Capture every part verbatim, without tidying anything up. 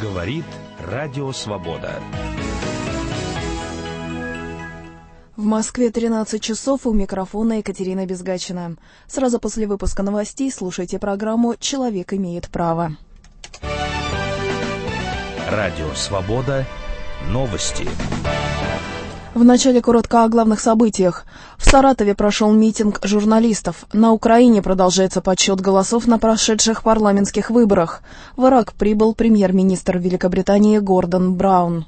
Говорит Радио Свобода. В Москве тринадцать часов, у микрофона Екатерина Безгачина. Сразу после выпуска новостей слушайте программу «Человек имеет право». Радио Свобода. Новости. Вначале коротко о главных событиях. В Саратове прошел митинг журналистов. На Украине продолжается подсчет голосов на прошедших парламентских выборах. В Ирак прибыл премьер-министр Великобритании Гордон Браун.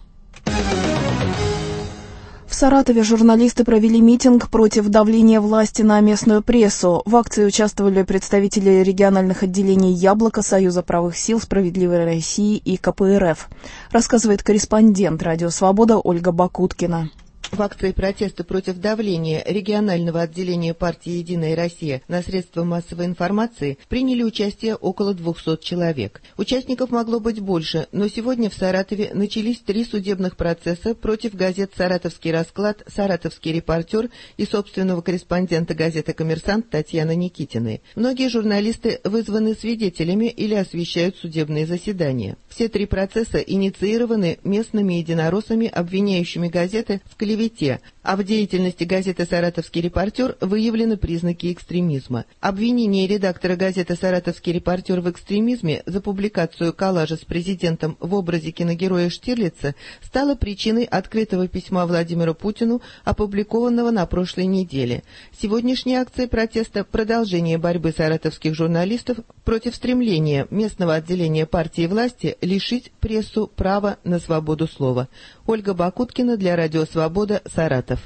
В Саратове журналисты провели митинг против давления власти на местную прессу. В акции участвовали представители региональных отделений «Яблоко», Союза правых сил, «Справедливой России» и ка пэ эр эф. Рассказывает корреспондент «Радио Свобода» Ольга Бакуткина. В акции протеста против давления регионального отделения партии «Единая Россия» на средства массовой информации приняли участие около двухсот человек. Участников могло быть больше, но сегодня в Саратове начались три судебных процесса против газет «Саратовский расклад», «Саратовский репортер» и собственного корреспондента газеты «Коммерсант» Татьяны Никитиной. Многие журналисты вызваны свидетелями или освещают судебные заседания. Все три процесса инициированы местными единороссами, обвиняющими газеты в клевете, а в деятельности газеты «Саратовский репортер» выявлены признаки экстремизма. Обвинение редактора газеты «Саратовский репортер» в экстремизме за публикацию коллажа с президентом в образе киногероя Штирлица стало причиной открытого письма Владимиру Путину, опубликованного на прошлой неделе. Сегодняшняя акция протеста – продолжение борьбы саратовских журналистов против стремления местного отделения партии власти лишить прессу права на свободу слова. Ольга Бакуткина для Радио Свобода, Саратов.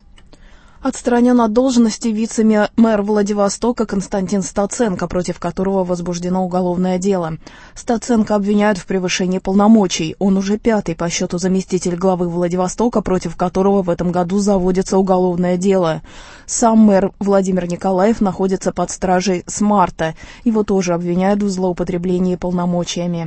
Отстранен от должности вице-мэр Владивостока Константин Стаценко, против которого возбуждено уголовное дело. Стаценко обвиняют в превышении полномочий. Он уже пятый по счету заместитель главы Владивостока, против которого в этом году заводится уголовное дело. Сам мэр Владимир Николаев находится под стражей с марта. Его тоже обвиняют в злоупотреблении полномочиями.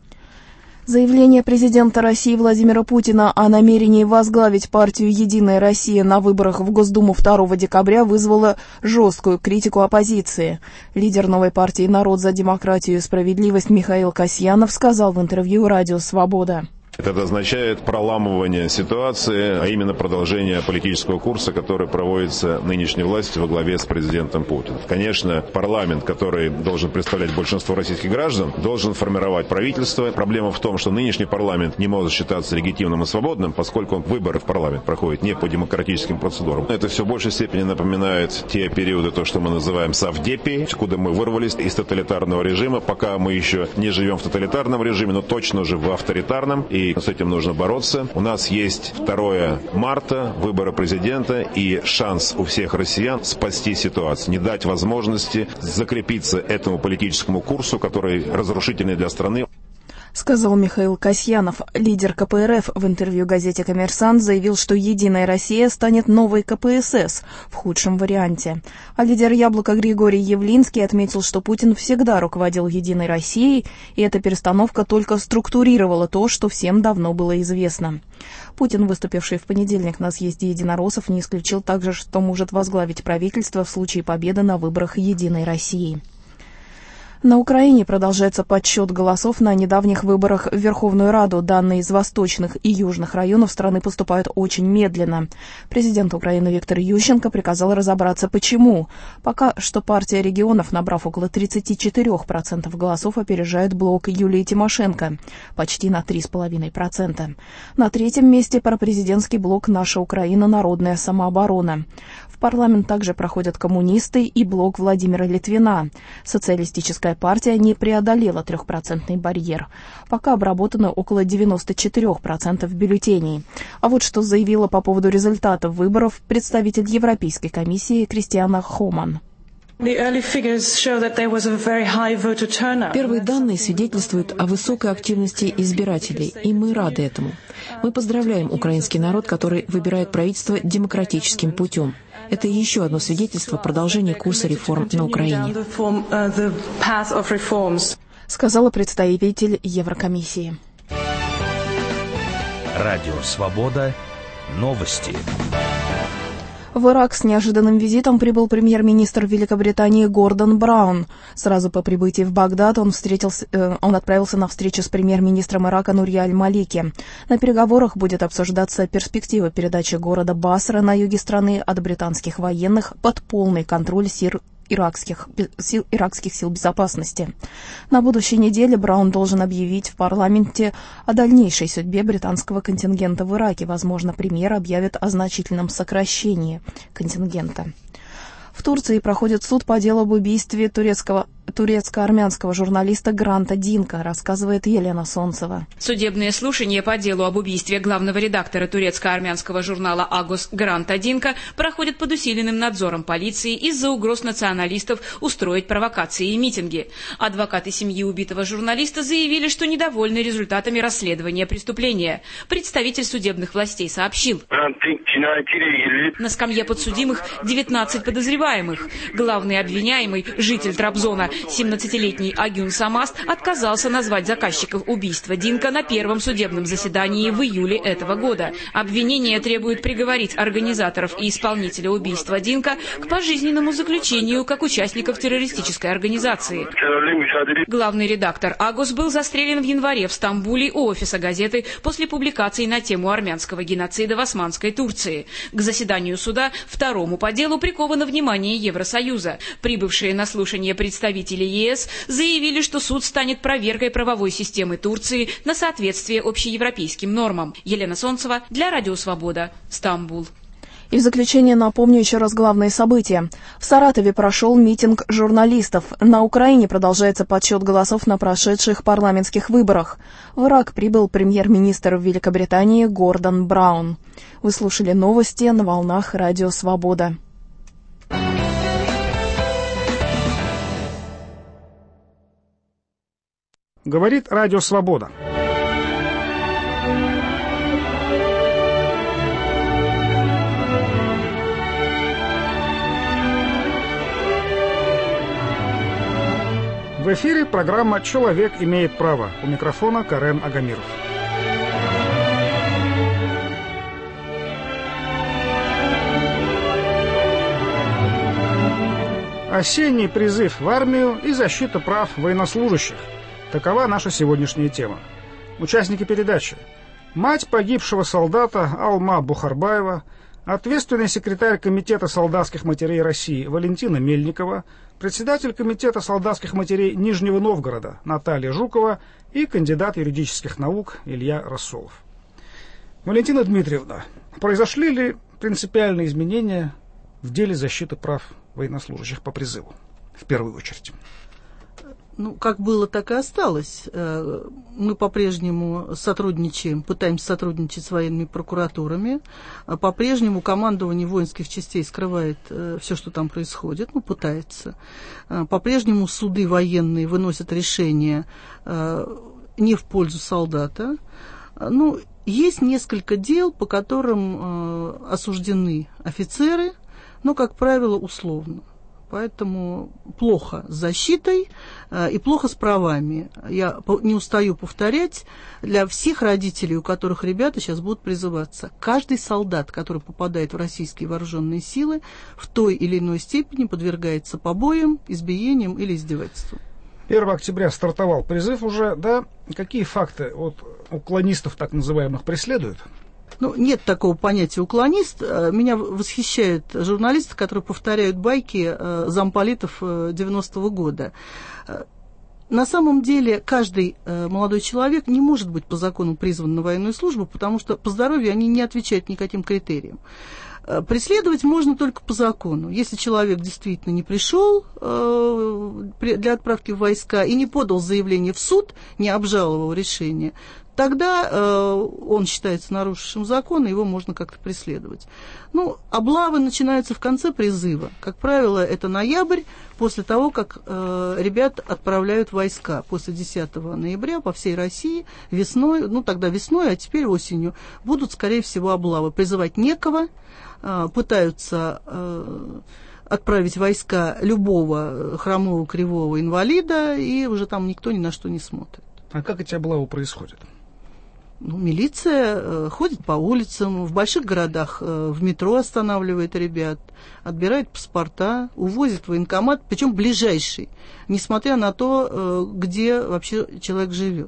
Заявление президента России Владимира Путина о намерении возглавить партию «Единая Россия» на выборах в Госдуму второго декабря вызвало жесткую критику оппозиции. Лидер новой партии «Народ за демократию и справедливость» Михаил Касьянов сказал в интервью «Радио Свобода». Это означает проламывание ситуации, а именно продолжение политического курса, который проводится нынешней властью во главе с президентом Путиным. Конечно, парламент, который должен представлять большинство российских граждан, должен формировать правительство. Проблема в том, что нынешний парламент не может считаться легитимным и свободным, поскольку выборы в парламент проходят не по демократическим процедурам. Это все в большей степени напоминает те периоды, то, что мы называем совдепией, откуда мы вырвались из тоталитарного режима. Пока мы еще не живем в тоталитарном режиме, но точно уже в авторитарном. И И с этим нужно бороться. У нас есть второго марта, выборы президента, и шанс у всех россиян спасти ситуацию, не дать возможности закрепиться этому политическому курсу, который разрушительный для страны. Сказал Михаил Касьянов. Лидер ка пэ эр эф в интервью газете «Коммерсант» заявил, что «Единая Россия» станет новой ка пэ эс эс в худшем варианте. А лидер «Яблока» Григорий Явлинский отметил, что Путин всегда руководил «Единой Россией», и эта перестановка только структурировала то, что всем давно было известно. Путин, выступивший в понедельник на съезде единороссов, не исключил также, что может возглавить правительство в случае победы на выборах «Единой России». На Украине продолжается подсчет голосов на недавних выборах в Верховную Раду. Данные из восточных и южных районов страны поступают очень медленно. Президент Украины Виктор Ющенко приказал разобраться, почему. Пока что партия регионов, набрав около тридцати четырёх процентов голосов, опережает блок Юлии Тимошенко почти на три с половиной процента. На третьем месте пропрезидентский блок «Наша Украина. Народная самооборона». В парламент также проходят коммунисты и блок Владимира Литвина. Социалистическая партия не преодолела трехпроцентный барьер. Пока обработано около девяноста четырёх процентов бюллетеней. А вот что заявила по поводу результатов выборов представитель Европейской комиссии Кристиана Хоман. Первые данные свидетельствуют о высокой активности избирателей, и мы рады этому. Мы поздравляем украинский народ, который выбирает правительство демократическим путем. Это еще одно свидетельство продолжения курса реформ на Украине. Сказала представитель Еврокомиссии. Радио Свобода. Новости. В Ирак с неожиданным визитом прибыл премьер-министр Великобритании Гордон Браун. Сразу по прибытии в Багдад он, встретился, э, он отправился на встречу с премьер-министром Ирака Нури аль-Малики. На переговорах будет обсуждаться перспектива передачи города Басра на юге страны от британских военных под полный контроль сир Иракских сил, иракских сил безопасности. На будущей неделе Браун должен объявить в парламенте о дальнейшей судьбе британского контингента в Ираке. Возможно, премьер объявит о значительном сокращении контингента. В Турции проходит суд по делу об убийстве турецкого, турецко-армянского журналиста Гранта Динка, рассказывает Елена Солнцева. Судебные слушания по делу об убийстве главного редактора турецко-армянского журнала «Агос» Гранта Динка проходят под усиленным надзором полиции из-за угроз националистов устроить провокации и митинги. Адвокаты семьи убитого журналиста заявили, что недовольны результатами расследования преступления. Представитель судебных властей сообщил: на скамье подсудимых девятнадцать подозреваемых. Главный обвиняемый, житель Трабзона, семнадцатилетний Агюн Самаст, отказался назвать заказчиков убийства Динка на первом судебном заседании в июле этого года. Обвинение требует приговорить организаторов и исполнителя убийства Динка к пожизненному заключению как участников террористической организации. Главный редактор «Агос» был застрелен в январе в Стамбуле у офиса газеты после публикации на тему армянского геноцида в Османской Турции. К заседанию суда, второму по делу, приковано внимание Евросоюза. Прибывшие на слушание представители ЕС заявили, что суд станет проверкой правовой системы Турции на соответствие общеевропейским нормам. Елена Солнцева для Радио Свобода, Стамбул. И в заключение напомню еще раз главные события. В Саратове прошел митинг журналистов. На Украине продолжается подсчет голосов на прошедших парламентских выборах. В Ирак прибыл премьер-министр Великобритании Гордон Браун. Вы слушали новости на волнах Радио Свобода. Говорит Радио Свобода. В эфире программа «Человек имеет право». У микрофона Карен Агамиров. Осенний призыв в армию и защита прав военнослужащих. Такова наша сегодняшняя тема. Участники передачи: мать погибшего солдата Алма Бухарбаева, ответственный секретарь Комитета солдатских матерей России Валентина Мельникова, председатель Комитета солдатских матерей Нижнего Новгорода Наталья Жукова и кандидат юридических наук Илья Рассолов. Валентина Дмитриевна, произошли ли принципиальные изменения в деле защиты прав военнослужащих по призыву, в первую очередь? Ну, как было, так и осталось. Мы по-прежнему сотрудничаем, пытаемся сотрудничать с военными прокуратурами. По-прежнему командование воинских частей скрывает все, что там происходит, ну, пытается. По-прежнему суды военные выносят решения не в пользу солдата. Ну, есть несколько дел, по которым осуждены офицеры, но, как правило, условно. Поэтому плохо с защитой э, и плохо с правами. Я не устаю повторять, для всех родителей, у которых ребята сейчас будут призываться, каждый солдат, который попадает в российские вооруженные силы, в той или иной степени подвергается побоям, избиениям или издевательству. первого октября стартовал призыв уже, да? Какие факты от уклонистов так называемых преследуют? Ну, нет такого понятия уклонист. Меня восхищают журналисты, которые повторяют байки замполитов девяностого года. На самом деле, каждый молодой человек не может быть по закону призван на военную службу, потому что по здоровью они не отвечают никаким критериям. Преследовать можно только по закону. Если человек действительно не пришел для отправки в войска и не подал заявление в суд, не обжаловал решение, тогда э, он считается нарушившим закон, и его можно как-то преследовать. Ну, облавы начинаются в конце призыва. Как правило, это ноябрь, после того, как э, ребят отправляют в войска. После десятого ноября по всей России весной, ну тогда весной, а теперь осенью, будут, скорее всего, облавы. Призывать некого, э, пытаются э, отправить в войска любого хромого, кривого инвалида, и уже там никто ни на что не смотрит. А как эти облавы происходят? Ну, милиция э, ходит по улицам, в больших городах э, в метро останавливает ребят, отбирает паспорта, увозит в военкомат, причем ближайший, несмотря на то, э, где вообще человек живет.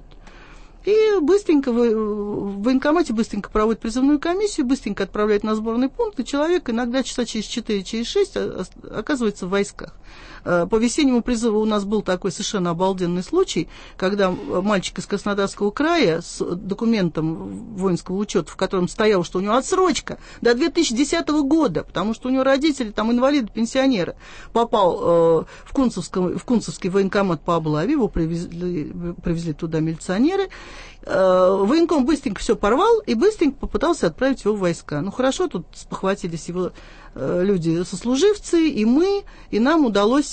И быстренько в, в военкомате быстренько проводит призывную комиссию, быстренько отправляет на сборный пункт, и человек иногда часа через четыре, через шесть оказывается в войсках. По весеннему призыву у нас был такой совершенно обалденный случай, когда мальчик из Краснодарского края с документом воинского учета, в котором стояло, что у него отсрочка до две тысячи десятого года, потому что у него родители там инвалиды-пенсионеры, попал э, в, Кунцевский, в Кунцевский военкомат по облаве, его привезли, привезли туда милиционеры. Военком быстренько все порвал и быстренько попытался отправить его в войска. Ну, хорошо, тут спохватились его э, люди, сослуживцы, и мы, и нам удалось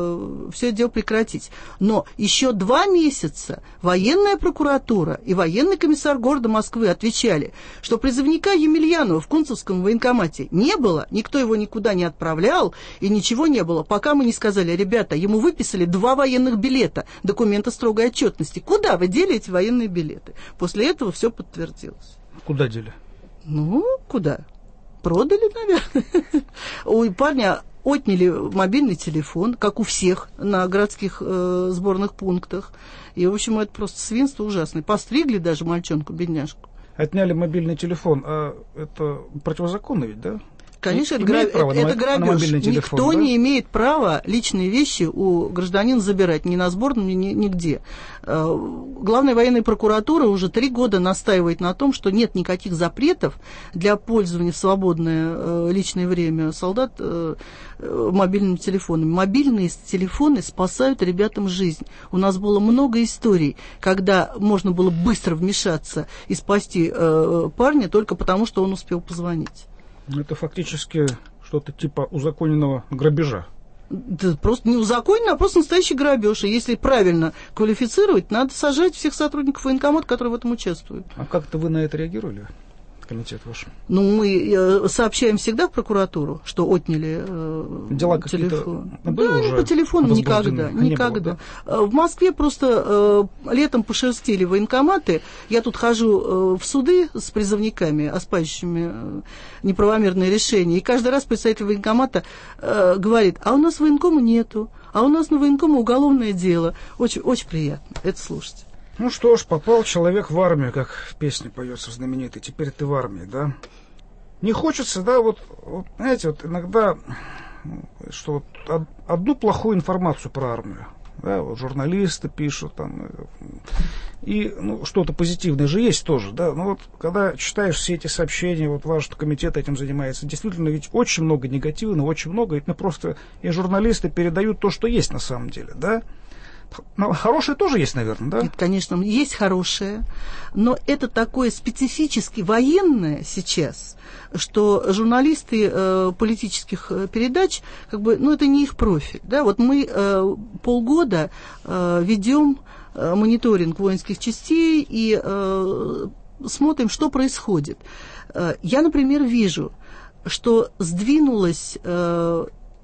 э, все это дело прекратить. Но еще два месяца военная прокуратура и военный комиссар города Москвы отвечали, что призывника Емельянова в Кунцевском военкомате не было, никто его никуда не отправлял, и ничего не было, пока мы не сказали: ребята, ему выписали два военных билета, документы строгой отчетности. Куда вы дели эти военные билеты? После этого все подтвердилось. Куда дели? Ну, куда? Продали, наверное. У парня отняли мобильный телефон, как у всех на городских э, сборных пунктах. И, в общем, это просто свинство ужасное. Постригли даже мальчонку, бедняжку. Отняли мобильный телефон. А это противозаконно ведь, да? Конечно, это, граб... это, это грабеж. Телефон, Никто да? не имеет права личные вещи у гражданина забирать ни на сборном, ни, ни, нигде. Главная военная прокуратура уже три года настаивает на том, что нет никаких запретов для пользования в свободное личное время солдат мобильными телефонами. Мобильные телефоны спасают ребятам жизнь. У нас было много историй, когда можно было быстро вмешаться и спасти парня только потому, что он успел позвонить. Это фактически что-то типа узаконенного грабежа. Да, просто не узаконено, а просто настоящий грабеж. И если правильно квалифицировать, надо сажать всех сотрудников военкомата, которые в этом участвуют. А как-то вы на это реагировали? Комитет ваш? Ну, мы сообщаем всегда в прокуратуру, что отняли э, Дела телефон. Да, не по телефону никогда. никогда. Было, да? В Москве просто э, летом пошерстили военкоматы. Я тут хожу э, в суды с призывниками, оспаривающими э, неправомерные решения. И каждый раз представитель военкомата э, говорит: а у нас военкома нету, а у нас на военкома уголовное дело. Очень, очень приятно это слушать. Ну что ж, попал человек в армию, как в песне поется знаменитой. Теперь ты в армии, да? Не хочется, да, вот, вот знаете, вот иногда, что вот одну плохую информацию про армию, да, вот журналисты пишут там, и ну, что-то позитивное же есть тоже, да, но вот когда читаешь все эти сообщения, вот ваш комитет этим занимается, действительно ведь очень много негативного, очень много, ведь мы просто, и журналисты передают то, что есть на самом деле, да. Но хорошее тоже есть, наверное, да? Нет, конечно, есть хорошее, но это такое специфически военное сейчас, что журналисты э, политических передач, как бы, ну, это не их профиль, да, вот мы э, полгода э, ведем э, мониторинг воинских частей и э, смотрим, что происходит. Э, я, например, вижу, что сдвинулось э,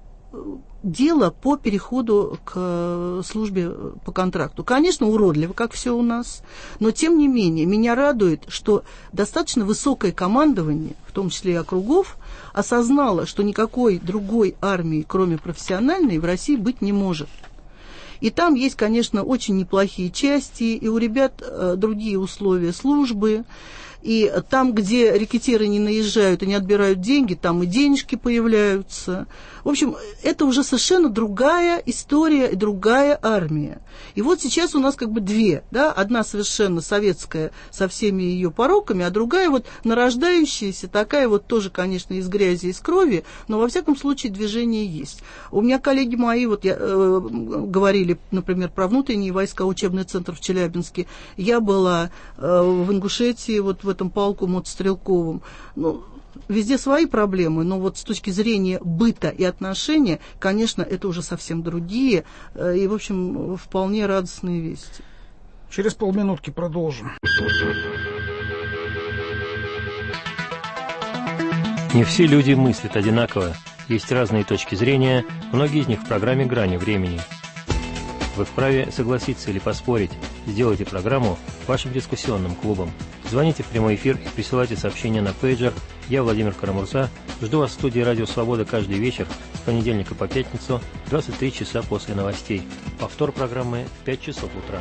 дело по переходу к службе по контракту. Конечно, уродливо, как все у нас, но тем не менее меня радует, что достаточно высокое командование, в том числе и округов, осознало, что никакой другой армии, кроме профессиональной, в России быть не может. И там есть, конечно, очень неплохие части, и у ребят э, другие условия службы. И там, где рекетиры не наезжают и не отбирают деньги, там и денежки появляются. В общем, это уже совершенно другая история и другая армия. И вот сейчас у нас как бы две, да, одна совершенно советская со всеми ее пороками, а другая вот нарождающаяся, такая вот тоже, конечно, из грязи, из крови, но во всяком случае движение есть. У меня коллеги мои вот я, э, говорили, например, про внутренние войска, учебный центр в Челябинске. Я была э, в Ингушетии, вот в этом полку мотострелковом. Ну, везде свои проблемы, но вот с точки зрения быта и отношения, конечно, это уже совсем другие и, в общем, вполне радостные вести. Через полминутки продолжим. Не все люди мыслят одинаково. Есть разные точки зрения, многие из них в программе «Грани времени». Вы вправе согласиться или поспорить. Сделайте программу вашим дискуссионным клубом. Звоните в прямой эфир и присылайте сообщения на пейджер. Я, Владимир Карамурза, жду вас в студии «Радио Свобода» каждый вечер с понедельника по пятницу, двадцать три часа после новостей. Повтор программы в пять часов утра.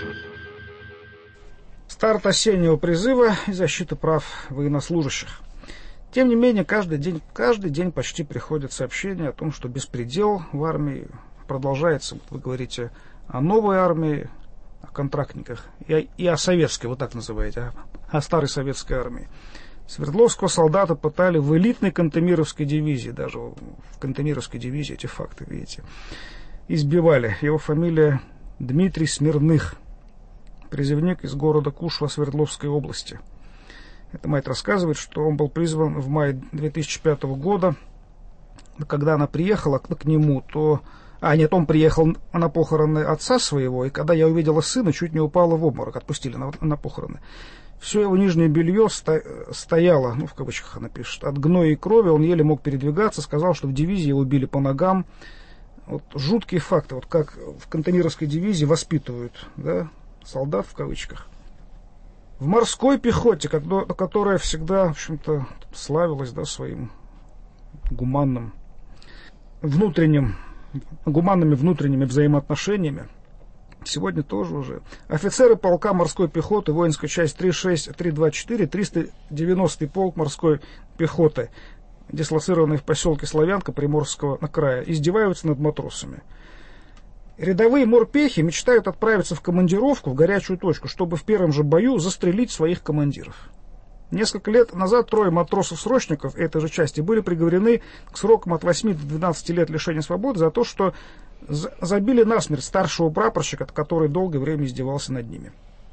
Старт осеннего призыва и защита прав военнослужащих. Тем не менее, каждый день, каждый день почти приходят сообщения о том, что беспредел в армии продолжается. Вы говорите о новой армии, о контрактниках и, и о советской, вот так называете, о, о старой советской армии. Свердловского солдата пытали в элитной Кантемировской дивизии, даже в Кантемировской дивизии эти факты, видите, избивали. Его фамилия Дмитрий Смирных, призывник из города Кушва Свердловской области. Эта мать рассказывает, что он был призван в мае две тысячи пятого года. Когда она приехала к нему, то... А, нет, он приехал на похороны отца своего, и когда я увидела сына, чуть не упала в обморок, отпустили на, на похороны. Все его нижнее белье сто, стояло, ну, в кавычках она пишет, от гноя и крови, он еле мог передвигаться, сказал, что в дивизии его били по ногам. Вот жуткие факты, вот как в Кантемировской дивизии воспитывают, да, солдат в кавычках. В морской пехоте, которая всегда, в общем-то, славилась, да, своим гуманным внутренним, гуманными внутренними взаимоотношениями, сегодня тоже уже. Офицеры полка морской пехоты, воинская часть три шесть три два четыре, триста девяностый полк морской пехоты, дислоцированный в поселке Славянка Приморского края, издеваются над матросами. Рядовые морпехи мечтают отправиться в командировку в горячую точку, чтобы в первом же бою застрелить своих командиров. Несколько лет назад трое матросов-срочников этой же части были приговорены к срокам от восьми до двенадцати лет лишения свободы за то, что забили насмерть старшего прапорщика, который долгое время издевался над ними.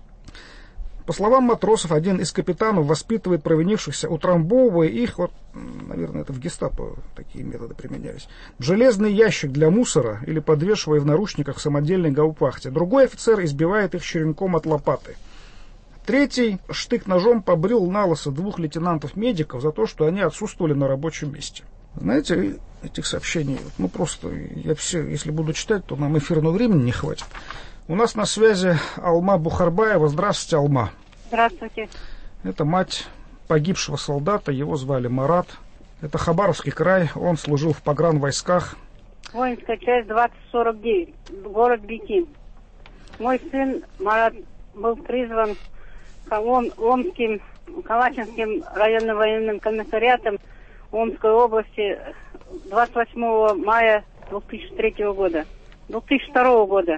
По словам матросов, один из капитанов воспитывает провинившихся, утрамбовывая их, вот, наверное, это в гестапо такие методы применялись, в железный ящик для мусора или подвешивая в наручниках в самодельной гаупахте. Другой офицер избивает их черенком от лопаты. Третий штык-ножом побрил на лысо двух лейтенантов-медиков за то, что они отсутствовали на рабочем месте. Знаете, этих сообщений, ну просто, я все, если буду читать, то нам эфирного времени не хватит. У нас на связи Алма Бухарбаева. Здравствуйте, Алма. Здравствуйте. Это мать погибшего солдата, его звали Марат. Это Хабаровский край, он служил в погранвойсках. Воинская часть двадцать сорок девять, город Бикин. Мой сын Марат был призван Омским, Калачинским районным военным комиссариатом Омской области двадцать восьмого мая две тысячи третьего года, две тысячи второго года.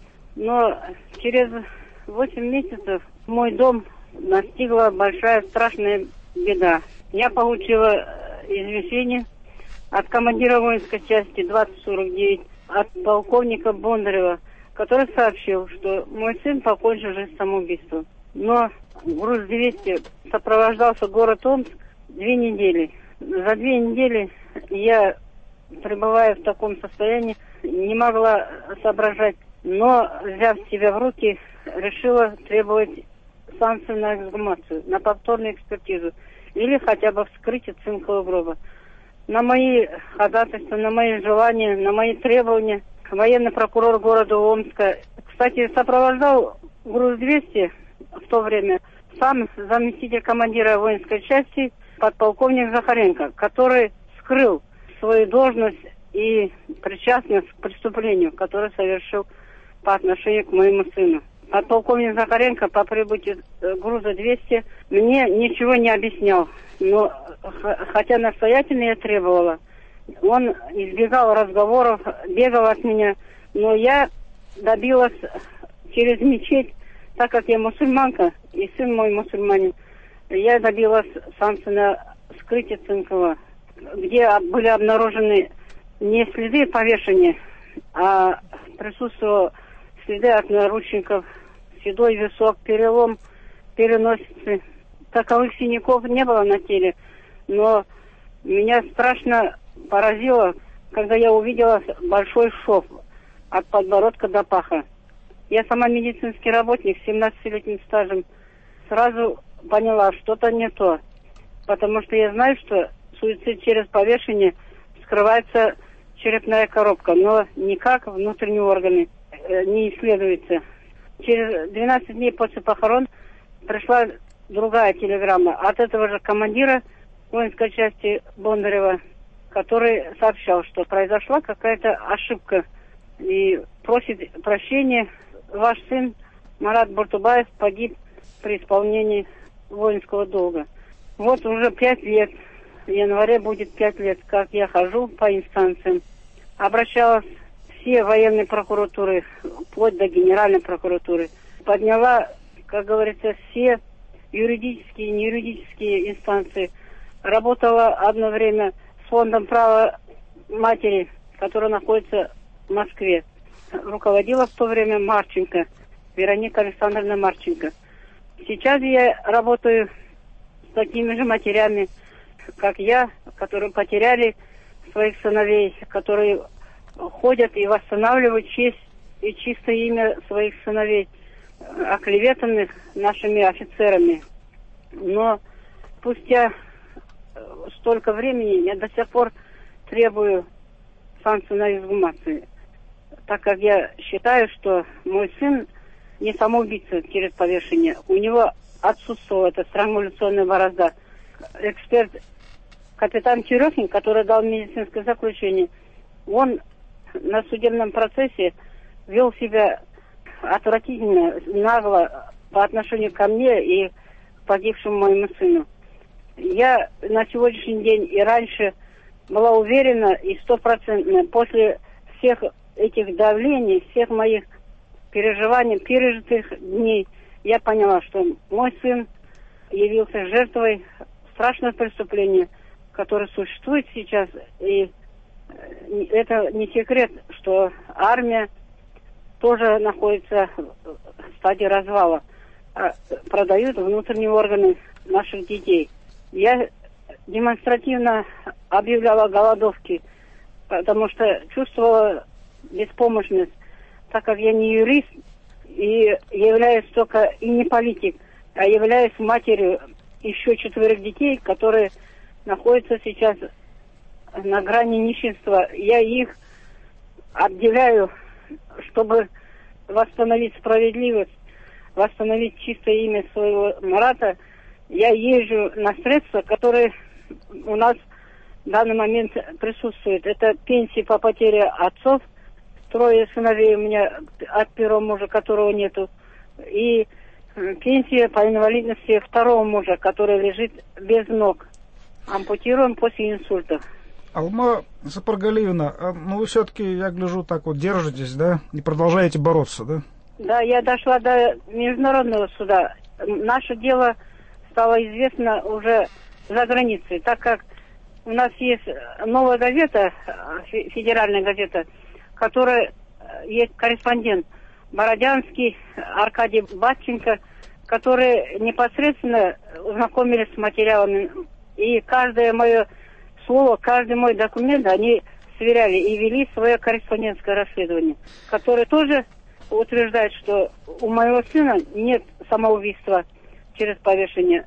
Но через восемь месяцев мой дом настигла большая страшная беда. Я получила извещение от командира воинской части двадцать сорок девять, от полковника Бондарева, который сообщил, что мой сын покончил жизнь самоубийством. Но груз двести сопровождался город Омск две недели. За две недели я, пребывая в таком состоянии, не могла соображать, но, взяв себя в руки, решила требовать санкцию на эксгумацию, на повторную экспертизу или хотя бы вскрытие цинкового гроба. На мои ходатайства, на мои желания, на мои требования военный прокурор города Омска, кстати, сопровождал груз двести в то время сам заместитель командира воинской части подполковник Захаренко, который скрыл свою должность и причастность к преступлению, которое совершил по отношению к моему сыну. Подполковник Захаренко по прибытию груза двести мне ничего не объяснял, но хотя настоятельно я требовала, он избегал разговоров, бегал от меня, но я добилась через мечеть, так как я мусульманка и сын мой мусульманин, я добилась санкции на вскрытие цинкового, где были обнаружены не следы повешения, а присутствовали следы от наручников, седой висок, перелом переносицы. Таковых синяков не было на теле, но меня страшно поразило, когда я увидела большой шов от подбородка до паха. Я сама медицинский работник с семнадцатилетним стажем. Сразу поняла, что-то не то, потому что я знаю, что суицид через повешение скрывается черепная коробка, но никак внутренние органы. не исследуется. Через двенадцать дней после похорон пришла другая телеграмма от этого же командира воинской части Бондарева, который сообщал, что произошла какая-то ошибка и просит прощения. Ваш сын Марат Буртубаев погиб при исполнении воинского долга. Вот уже пять лет, в январе будет пять лет, как я хожу по инстанциям. Обращалась в все военные прокуратуры, вплоть до Генеральной прокуратуры. Подняла, как говорится, все юридические и неюридические инстанции. Работала одно время с фондом права матери, который находится в Москве. Руководила в то время Марченко, Вероника Александровна Марченко. Сейчас я работаю с такими же матерями, как я, которые потеряли своих сыновей, которые ходят и восстанавливают честь и чистое имя своих сыновей, оклеветанных нашими офицерами. Но спустя столько времени я до сих пор требую санкций на эксгумацию, так как я считаю, что мой сын не самоубийца через повешение. У него отсутствовала эта странгуляционная борозда. Эксперт, капитан Черехин, который дал медицинское заключение, он на судебном процессе вел себя отвратительно, нагло по отношению ко мне и к погибшему моему сыну. Я на сегодняшний день и раньше была уверена и стопроцентно после всех этих давлений, всех моих переживаний, пережитых дней, я поняла, что мой сын явился жертвой страшного преступления, которое существует сейчас. И это не секрет, что армия тоже находится в стадии развала. Продают внутренние органы наших детей. Я демонстративно объявляла голодовки, потому что чувствовала беспомощность, так как я не юрист и являюсь только и не политик, а являюсь матерью еще четверых детей, которые находятся сейчас на грани нищенства. Я их отделяю, чтобы восстановить справедливость, восстановить чистое имя своего Марата. Я езжу на средства, которые у нас в данный момент присутствуют. Это пенсии по потере отцов, трое сыновей у меня от первого мужа, которого нету, и пенсия по инвалидности второго мужа, который лежит без ног, ампутирован после инсульта. Алма Сапаргалиевна, ну вы все-таки, я гляжу, так вот держитесь, да, и продолжаете бороться, да? Да, я дошла до международного суда. Наше дело стало известно уже за границей, так как у нас есть новая газета, федеральная газета, которая есть корреспондент Бородянский, Аркадий Батченко, которые непосредственно знакомились с материалами. И каждое мое слово, каждый мой документ они сверяли и вели свое корреспондентское расследование, которое тоже утверждает, что у моего сына нет самоубийства через повешение,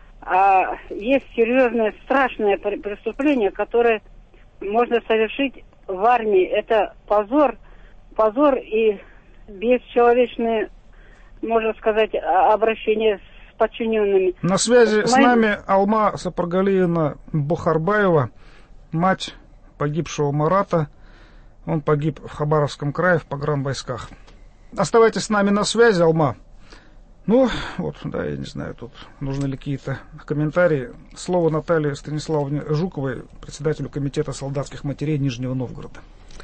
а есть серьезное, страшное преступление, которое можно совершить в армии. Это позор, позор и бесчеловечное, можно сказать, обращение с подчиненными. На связи с нами Алма Сапаргалиевна Бухарбаева, мать погибшего Марата. Он погиб в Хабаровском крае в погранвойсках. Оставайтесь с нами на связи, Алма. Ну, вот, да, я не знаю, тут нужны ли какие-то комментарии. Слово Наталье Станиславовне Жуковой, председателю комитета солдатских матерей Нижнего Новгорода.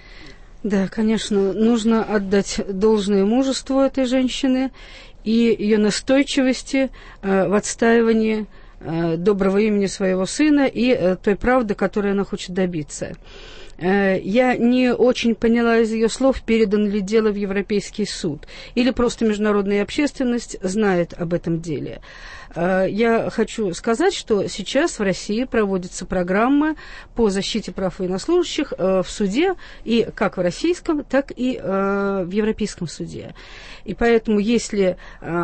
Да, конечно, нужно отдать должное мужеству этой женщины и ее настойчивости э, в отстаивании э, доброго имени своего сына и э, той правды, которой она хочет добиться. Э, я не очень поняла из ее слов, передано ли дело в Европейский суд, или просто международная общественность знает об этом деле. Я хочу сказать, что сейчас в России проводится программа по защите прав военнослужащих в суде, и как в российском, так и в Европейском суде. И поэтому, если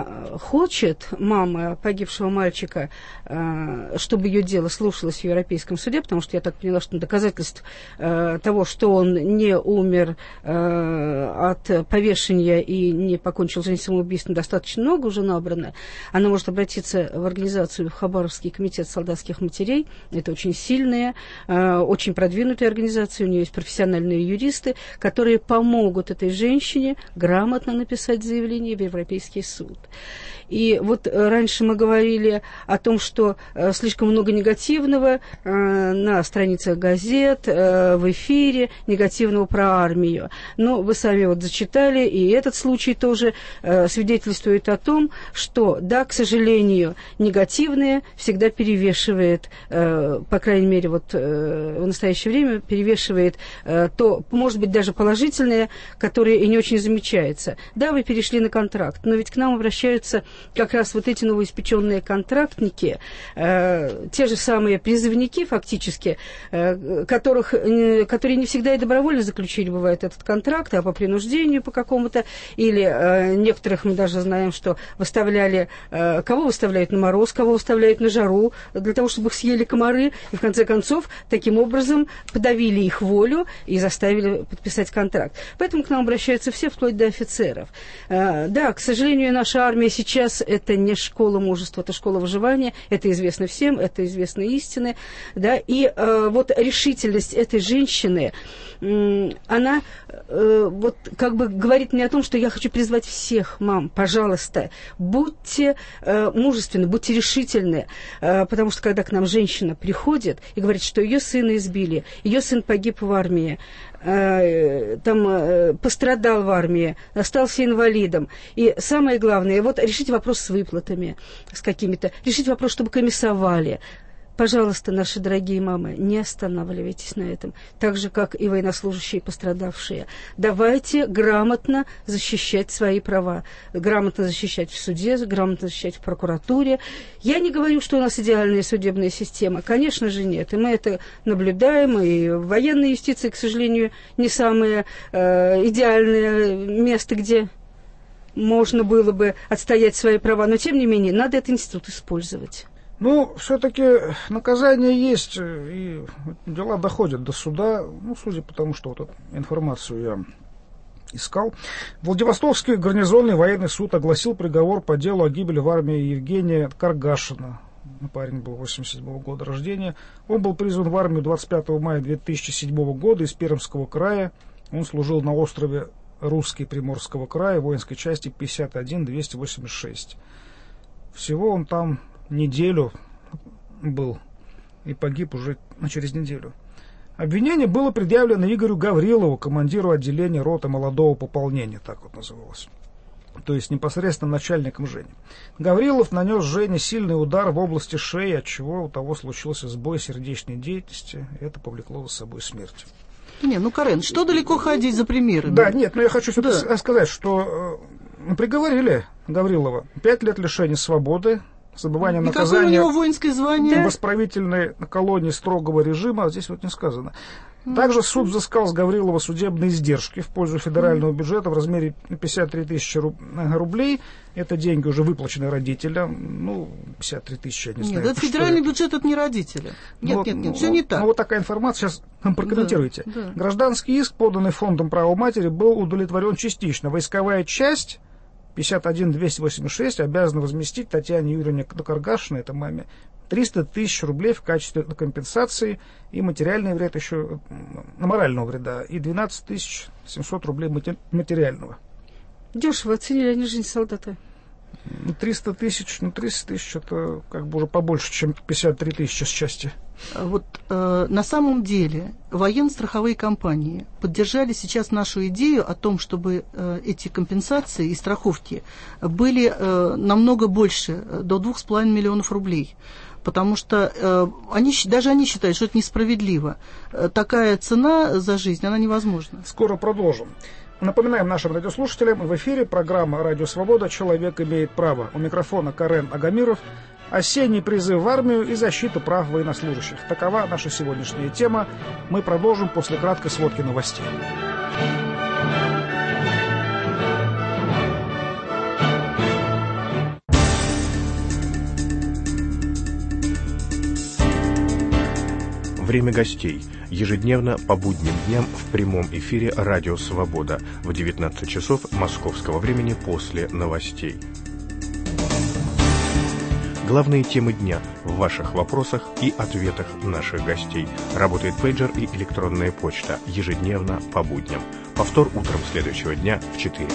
хочет мама погибшего мальчика, чтобы ее дело слушалось в Европейском суде, потому что я так поняла, что доказательств э, того, что он не умер э, от повешения и не покончил жизнь самоубийством, достаточно много уже набрано, она может обратиться в организацию в Хабаровский комитет солдатских матерей. Это очень сильная, э, очень продвинутая организация, у нее есть профессиональные юристы, которые помогут этой женщине грамотно написать заявление в Европейский суд. И вот раньше мы говорили о том, что э, слишком много негативного э, на страницах газет, э, в эфире, негативного про армию. Но вы сами вот зачитали, и этот случай тоже э, свидетельствует о том, что, да, к сожалению, негативное всегда перевешивает, э, по крайней мере, вот э, в настоящее время перевешивает э, то, может быть, даже положительное, которое и не очень замечается. Да, вы перешли на контракт, но ведь к нам обращаются как раз вот эти новоиспеченные контрактники, э, те же самые призывники фактически, э, которых, э, которые не всегда и добровольно заключили, бывает, этот контракт, а по принуждению по какому-то, или э, некоторых мы даже знаем, что выставляли, э, кого выставляют на мороз, кого выставляют на жару, для того, чтобы их съели комары, и в конце концов таким образом подавили их волю и заставили подписать контракт. Поэтому к нам обращаются все, вплоть до офицеров. Э, да, к сожалению, наша армия сейчас это не школа мужества, это школа выживания, это известно всем, это известны истины, да, и э, вот решительность этой женщины, э, она э, вот как бы говорит мне о том, что я хочу призвать всех мам, пожалуйста, будьте э, мужественны, будьте решительны, э, потому что когда к нам женщина приходит и говорит, что ее сына избили, ее сын погиб в армии, там пострадал в армии, остался инвалидом. И самое главное, вот решить вопрос с выплатами, с какими-то, решить вопрос, чтобы комиссовали. Пожалуйста, наши дорогие мамы, не останавливайтесь на этом, так же, как и военнослужащие пострадавшие. Давайте грамотно защищать свои права, грамотно защищать в суде, грамотно защищать в прокуратуре. Я не говорю, что у нас идеальная судебная система, конечно же нет, и мы это наблюдаем, и военная юстиция, к сожалению, не самое э, идеальное место, где можно было бы отстоять свои права, но тем не менее, надо этот институт использовать. Ну, все-таки наказание есть, и дела доходят до суда, ну, судя по тому, что вот эту информацию я искал. Владивостокский гарнизонный военный суд огласил приговор по делу о гибели в армии Евгения Каргашина. Парень был восемьдесят седьмого года рождения. Он был призван в армию двадцать пятого мая две тысячи седьмого года из Пермского края. Он служил на острове Русский Приморского края, воинской части пятьдесят один двести восемьдесят шесть. Всего он там неделю был и погиб уже через неделю. Обвинение было предъявлено Игорю Гаврилову, командиру отделения роты молодого пополнения, так вот называлось, то есть непосредственно начальником Жени. Гаврилов нанес Жене сильный удар в области шеи, от чего у того случился сбой сердечной деятельности, и это повлекло за собой смерть. Не, ну, Карен, что далеко ходить за примерами? Да, нет, но я хочу да. сказать, что э, приговорили Гаврилова пять лет лишения свободы, с отбыванием наказания. И какое у него воинское звание? В исправительной колонии строгого режима, а здесь вот не сказано. Также суд взыскал с Гаврилова судебные издержки в пользу федерального бюджета в размере пятьдесят три тысячи рублей. Это деньги уже выплачены родителям. Ну, пятьдесят три тысячи, я не знаю. Нет, это федеральный это. бюджет, это не родители. Нет, ну, нет, нет, ну, все не так. Ну, вот такая информация, сейчас прокомментируйте. Да, да. Гражданский иск, поданный фондом права матери, был удовлетворен частично. Войсковая часть пятьдесят один двести восемьдесят шесть обязана возместить Татьяне Юрьевне Каргашиной, это маме, триста тысяч рублей в качестве компенсации и материальный вред еще, морального вреда, и двенадцать тысяч семьсот рублей материального. Дешево оценили они жизнь солдата. триста тысяч, ну триста тысяч это как бы уже побольше, чем пятьдесят три тысячи с части. Вот э, на самом деле военно-страховые компании поддержали сейчас нашу идею о том, чтобы э, эти компенсации и страховки были э, намного больше, до двух с половиной миллионов рублей. Потому что э, они, даже они считают, что это несправедливо. Э, такая цена за жизнь, она невозможна. Скоро продолжим. Напоминаем нашим радиослушателям, в эфире программа «Радио Свобода. Человек имеет право». У микрофона Карен Агамиров. Осенний призыв в армию и защита прав военнослужащих. Такова наша сегодняшняя тема. Мы продолжим после краткой сводки новостей. Время гостей. Ежедневно по будним дням в прямом эфире «Радио Свобода» в девятнадцать часов московского времени после новостей. Главные темы дня в ваших вопросах и ответах наших гостей. Работает пейджер и электронная почта. Ежедневно по будням. Повтор утром следующего дня в четыре.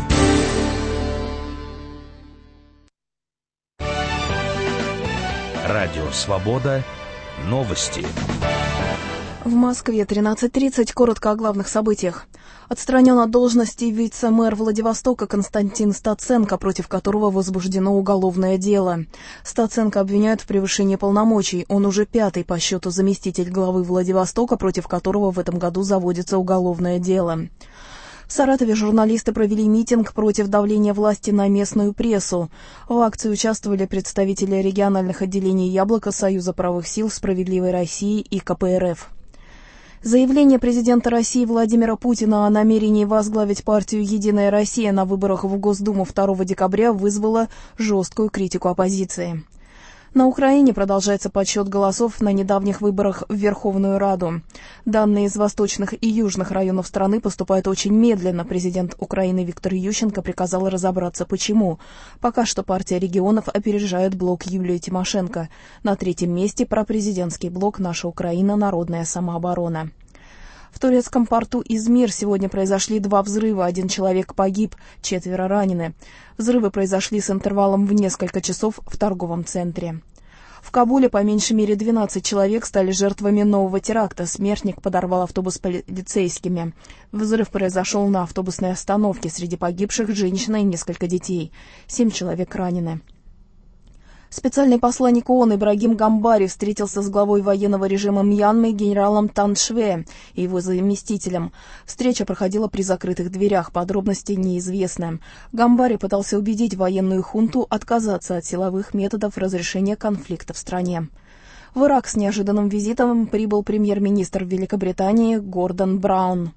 Радио «Свобода». Новости. В Москве тринадцать тридцать. Коротко о главных событиях. Отстранен от должности вице-мэр Владивостока Константин Стаценко, против которого возбуждено уголовное дело. Стаценко обвиняют в превышении полномочий. Он уже пятый по счету заместитель главы Владивостока, против которого в этом году заводится уголовное дело. В Саратове журналисты провели митинг против давления власти на местную прессу. В акции участвовали представители региональных отделений «Яблоко», Союза правых сил, «Справедливой России» и ка пэ эр эф. Заявление президента России Владимира Путина о намерении возглавить партию «Единая Россия» на выборах в Госдуму второго декабря вызвало жесткую критику оппозиции. На Украине продолжается подсчет голосов на недавних выборах в Верховную Раду. Данные из восточных и южных районов страны поступают очень медленно. Президент Украины Виктор Ющенко приказал разобраться, почему. Пока что партия регионов опережает блок Юлии Тимошенко. На третьем месте пропрезидентский блок «Наша Украина. Народная самооборона». В турецком порту Измир сегодня произошли два взрыва. Один человек погиб, четверо ранены. Взрывы произошли с интервалом в несколько часов в торговом центре. В Кабуле по меньшей мере двенадцать человек стали жертвами нового теракта. Смертник подорвал автобус с полицейскими. Взрыв произошел на автобусной остановке. Среди погибших женщина и несколько детей. Семь человек ранены. Специальный посланник ООН Ибрагим Гамбари встретился с главой военного режима Мьянмы генералом Тан Шве и его заместителем. Встреча проходила при закрытых дверях, подробностей неизвестны. Гамбари пытался убедить военную хунту отказаться от силовых методов разрешения конфликта в стране. В Ирак с неожиданным визитом прибыл премьер-министр Великобритании Гордон Браун.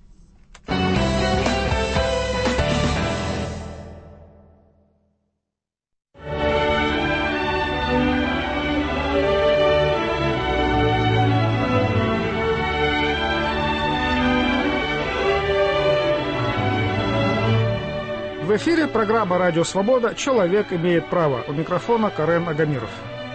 В эфире программа «Радио Свобода. Человек имеет право». У микрофона Карен Агамиров.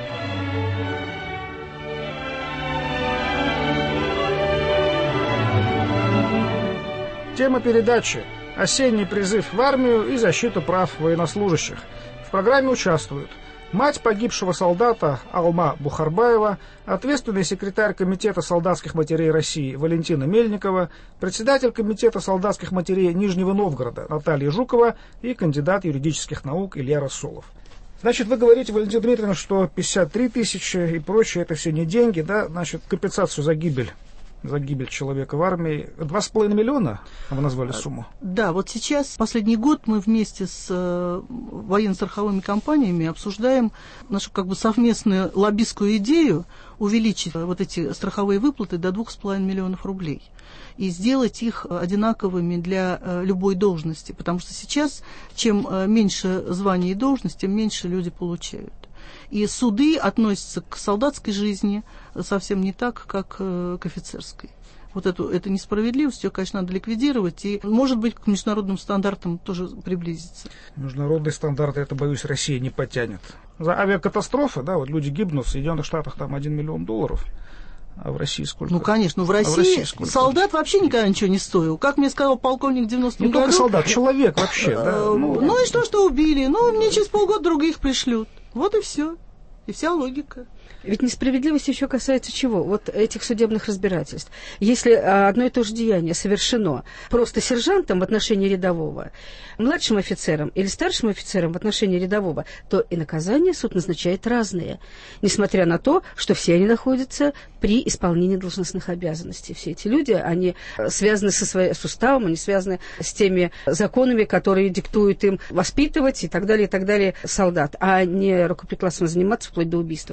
Тема передачи – осенний призыв в армию и защиту прав военнослужащих. В программе участвуют мать погибшего солдата Алма Бухарбаева, ответственный секретарь Комитета солдатских матерей России Валентина Мельникова, председатель Комитета солдатских матерей Нижнего Новгорода Наталья Жукова и кандидат юридических наук Илья Рассолов. Значит, вы говорите, Валентина Дмитриевна, что пятьдесят три тысячи и прочее, это все не деньги, да? Значит, компенсацию за гибель. за гибель человека в армии. Два с половиной миллиона, вы назвали сумму. Да, вот сейчас, последний год, мы вместе с э, военно-страховыми компаниями обсуждаем нашу как бы совместную лоббистскую идею увеличить вот эти страховые выплаты до двух с половиной миллионов рублей и сделать их одинаковыми для э, любой должности, потому что сейчас, чем э, меньше званий и должностей, тем меньше люди получают. И суды относятся к солдатской жизни совсем не так, как к офицерской. Вот эту, эту несправедливость, ее, конечно, надо ликвидировать и, может быть, к международным стандартам тоже приблизиться. Международные стандарты, это, боюсь, Россия не потянет. За авиакатастрофы, да, вот люди гибнут, в Соединенных Штатах там один миллион долларов. А в России сколько? Ну, конечно, в России, а в России солдат вообще никогда ничего не стоил. Как мне сказал полковник в девяностом году... Не только солдат, человек вообще, да. Ну, ну и что, что убили? Ну, мне через полгода других пришлют. Вот и все. И вся логика. Ведь несправедливость еще касается чего? Вот этих судебных разбирательств. Если одно и то же деяние совершено просто сержантом в отношении рядового, младшим офицером или старшим офицером в отношении рядового, то и наказания суд назначает разные, несмотря на то, что все они находятся при исполнении должностных обязанностей. Все эти люди, они связаны со своим суставом, они связаны с теми законами, которые диктуют им воспитывать и так далее, и так далее солдат, а не рукоприкладством заниматься вплоть до убийства.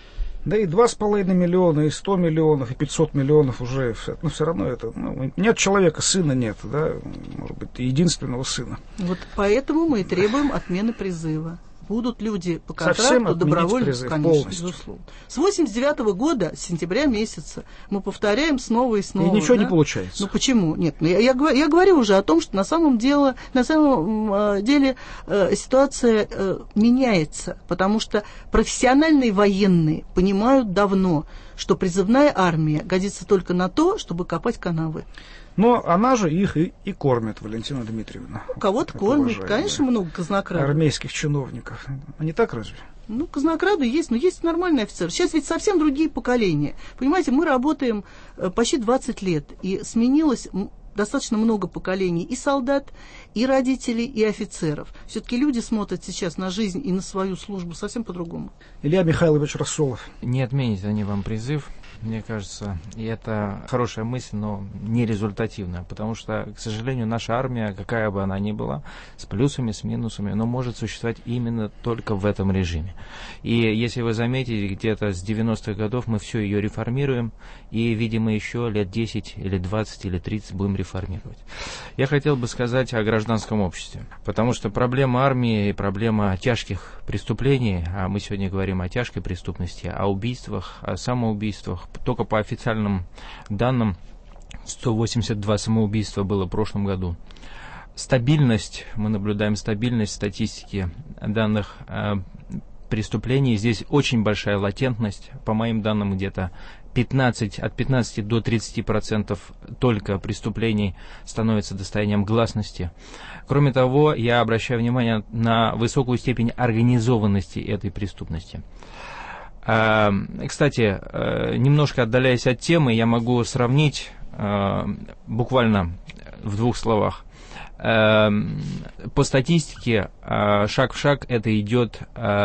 Да и два с половиной миллиона, и сто миллионов, и пятьсот миллионов уже, ну, все равно это, ну, нет человека, сына нет, да, может быть, единственного сына. Вот поэтому мы и требуем отмены призыва. Будут люди по контракту, добровольно, конечно, полностью. безусловно. С восемьдесят девятого года, с сентября месяца, мы повторяем снова и снова. И ничего да? не получается. Ну почему? Нет, ну, я, я, я говорю уже о том, что на самом деле, на самом э, деле э, ситуация э, меняется, потому что профессиональные военные понимают давно, что призывная армия годится только на то, чтобы копать канавы. Но она же их и, и кормит, Валентина Дмитриевна. Кого-то кормит, конечно, много казнокрадов. Армейских чиновников. А не так разве? Ну, казнокрады есть, но есть нормальные офицеры. Сейчас ведь совсем другие поколения. Понимаете, мы работаем почти двадцать лет, и сменилось достаточно много поколений и солдат, и родителей, и офицеров. Все-таки люди смотрят сейчас на жизнь и на свою службу совсем по-другому. Илья Михайлович Рассолов. Не отменить они вам призыв. Мне кажется, и это хорошая мысль, но не результативная, потому что, к сожалению, наша армия, какая бы она ни была, с плюсами, с минусами, но может существовать именно только в этом режиме. И если вы заметите, где-то с девяностых годов мы все ее реформируем, и, видимо, еще лет десять или двадцать или тридцать будем реформировать. Я хотел бы сказать о гражданском обществе, потому что проблема армии и проблема тяжких преступлений, а мы сегодня говорим о тяжкой преступности, о убийствах, о самоубийствах. Только по официальным данным сто восемьдесят два самоубийства было в прошлом году. Стабильность, мы наблюдаем стабильность статистики данных э, преступлений. Здесь очень большая латентность. По моим данным, где-то пятнадцать, от пятнадцати до тридцати процентов только преступлений становится достоянием гласности. Кроме того, я обращаю внимание на высокую степень организованности этой преступности. Кстати, немножко отдаляясь от темы, я могу сравнить буквально в двух словах. По статистике, шаг в шаг это идет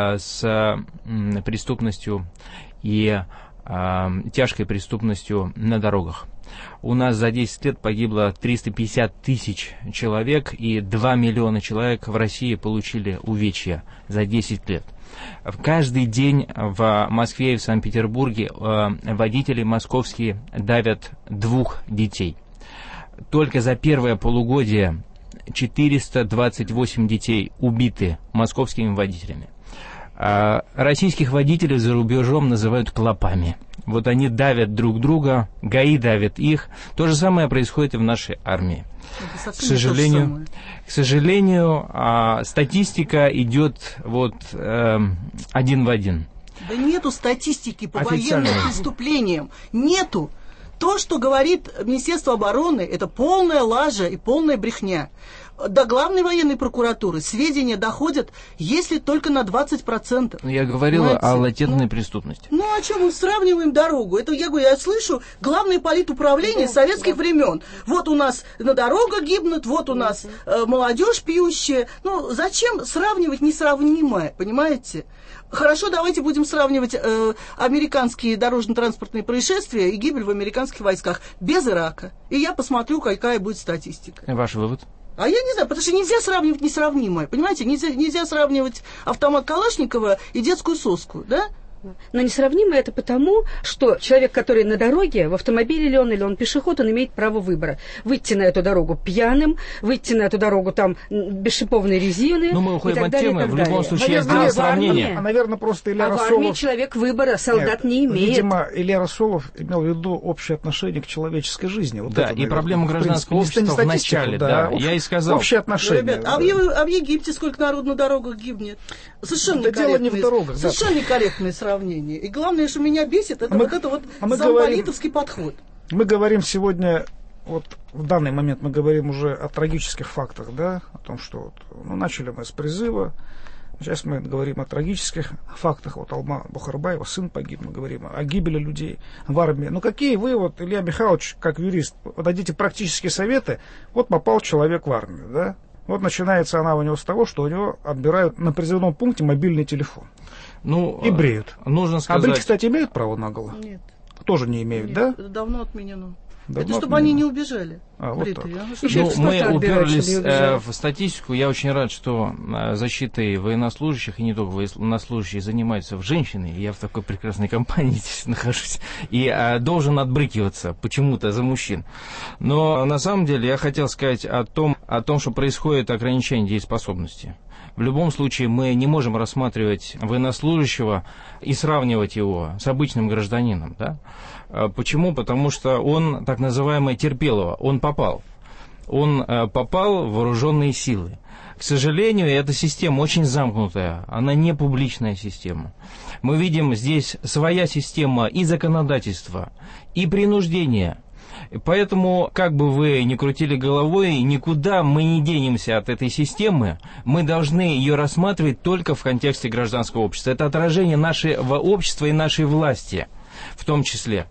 с преступностью и тяжкой преступностью на дорогах. У нас за десять лет погибло триста пятьдесят тысяч человек, и два миллиона человек в России получили увечья за десять лет. Каждый день в Москве и в Санкт-Петербурге э, водители московские давят двух детей. Только за первое полугодие четыреста двадцать восемь детей убиты московскими водителями. А российских водителей за рубежом называют клопами. Вот они давят друг друга, ГАИ давят их. То же самое происходит и в нашей армии. К сожалению, к сожалению, а, статистика идет вот э, один в один. Да нету статистики по военным преступлениям. Нету. То, что говорит Министерство обороны, это полная лажа и полная брехня. До главной военной прокуратуры сведения доходят, если только на двадцать процентов. Я говорила Понимаете? о латентной ну, преступности. Ну, о чем мы сравниваем дорогу? Это я говорю, я слышу главное политуправление да, советских да. времен. Вот у нас на дорогах гибнут, вот у нас э, молодежь пьющая. Ну, зачем сравнивать несравнимое, понимаете? Хорошо, давайте будем сравнивать э, американские дорожно-транспортные происшествия и гибель в американских войсках без Ирака. И я посмотрю, какая будет статистика. Ваш вывод? А я не знаю, потому что нельзя сравнивать несравнимое. Понимаете, нельзя, нельзя сравнивать автомат Калашникова и детскую соску, да? Но несравнимо это потому, что человек, который на дороге, в автомобиле ли он, или он пешеход, он имеет право выбора. Выйти на эту дорогу пьяным, выйти на эту дорогу там без шиповной резины. Ну, мы уходим от темы, в любом случае я сделал сравнение. А, наверное, просто Илья а Рассолов... в армии человек выбора, солдат Нет, не имеет. Видимо, Илья Рассолов имел в виду общее отношение к человеческой жизни. Вот да, это, и наверное, проблема гражданского общества в начале, да, да, я и сказал. Общее отношение. Ну, ребят, да. а, в, а в Египте сколько народ на дорогах гибнет? Совершенно да дело не в дорогах. Совершенно да. некорректное сравнение. И главное, что меня бесит, это мы, вот это вот а замполитовский подход. Мы говорим сегодня, вот в данный момент мы говорим уже о трагических фактах, да, о том, что вот, ну, начали мы с призыва, сейчас мы говорим о трагических фактах, вот Алма Бухарбаева, сын погиб, мы говорим о гибели людей в армии. Ну какие вы, вот Илья Михайлович, как юрист, вот дадите практические советы, вот попал человек в армию, да, вот начинается она у него с того, что у него отбирают на призывном пункте мобильный телефон. Ну, и бреют. Нужно сказать... А брить, кстати, имеют право на голову? Нет. Тоже не имеют, Нет, да? Это давно отменено. Давно это чтобы отменено. они не убежали. А, вот так. Ну, мы уперлись э, в статистику. Я очень рад, что э, защитой военнослужащих, и не только военнослужащие, занимаются в женщины. Я в такой прекрасной компании здесь нахожусь. И э, должен отбрыкиваться почему-то за мужчин. Но на самом деле я хотел сказать о том, о том, что происходит ограничение дееспособности. В любом случае мы не можем рассматривать военнослужащего и сравнивать его с обычным гражданином. Да? Почему? Потому что он, так называемый терпелово, он попал. Он попал в вооруженные силы. К сожалению, эта система очень замкнутая, она не публичная система. Мы видим здесь своя система и законодательства, и принуждения. Поэтому, как бы вы ни крутили головой, никуда мы не денемся от этой системы. Мы должны ее рассматривать только в контексте гражданского общества. Это отражение нашего общества и нашей власти в том числе.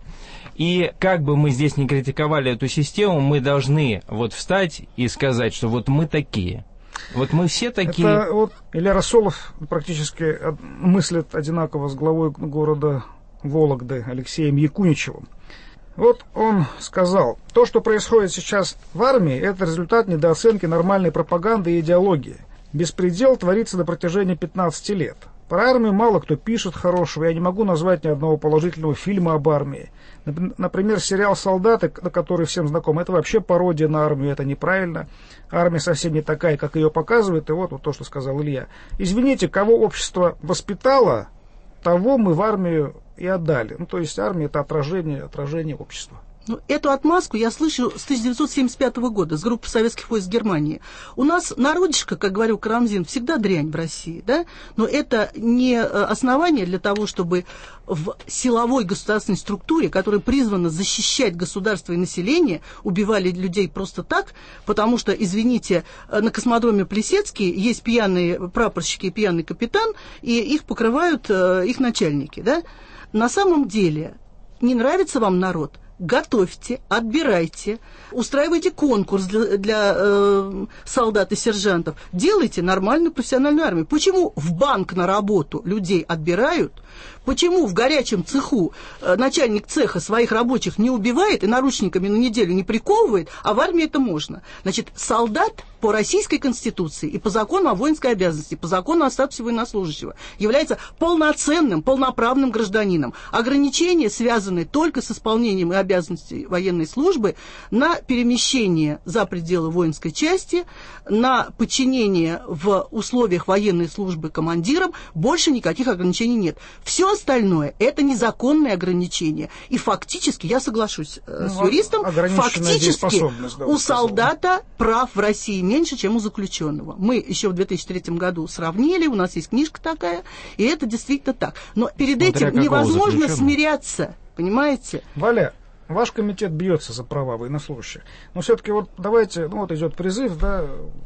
И как бы мы здесь ни критиковали эту систему, мы должны вот встать и сказать, что вот мы такие. Вот мы все такие. Это вот Илья Рассолов практически мыслит одинаково с главой города Вологды Алексеем Якуничевым. Вот он сказал: то, что происходит сейчас в армии, это результат недооценки нормальной пропаганды и идеологии. Беспредел творится на протяжении пятнадцати лет. Про армию мало кто пишет хорошего, я не могу назвать ни одного положительного фильма об армии. Например, сериал «Солдаты», который всем знаком, это вообще пародия на армию, это неправильно. Армия совсем не такая, как ее показывают, и вот, вот то, что сказал Илья. Извините, кого общество воспитало, того мы в армию и отдали. Ну, то есть армия — это отражение, отражение общества. Ну, эту отмазку я слышу с тысяча девятьсот семьдесят пятого года, с группы советских войск Германии. У нас народишко, как говорил Карамзин, всегда дрянь в России, да? Но это не основание для того, чтобы в силовой государственной структуре, которая призвана защищать государство и население, убивали людей просто так, потому что, извините, на космодроме Плесецкий есть пьяные прапорщики и пьяный капитан, и их покрывают их начальники, да? На самом деле, не нравится вам народ? Готовьте, отбирайте, устраивайте конкурс для, для э, солдат и сержантов, делайте нормальную профессиональную армию. Почему в банк на работу людей отбирают? Почему в горячем цеху э, начальник цеха своих рабочих не убивает и наручниками на неделю не приковывает, а в армии это можно? Значит, солдат по Российской Конституции и по закону о воинской обязанности, по закону о статусе военнослужащего является полноценным, полноправным гражданином. Ограничения связаны только с исполнением и обязанностей военной службы на перемещение за пределы воинской части, на подчинение в условиях военной службы командирам. Больше никаких ограничений нет. Все остальное – это незаконные ограничения. И фактически, я соглашусь ну, с юристом, фактически да, у солдата прав в России меньше, чем у заключенного. Мы еще в две тысячи третьем году сравнили, у нас есть книжка такая, и это действительно так. Но перед Смотря этим невозможно смиряться, понимаете? Валя, ваш комитет бьется за права военнослужащих. Но все-таки вот давайте, ну вот идет призыв, да,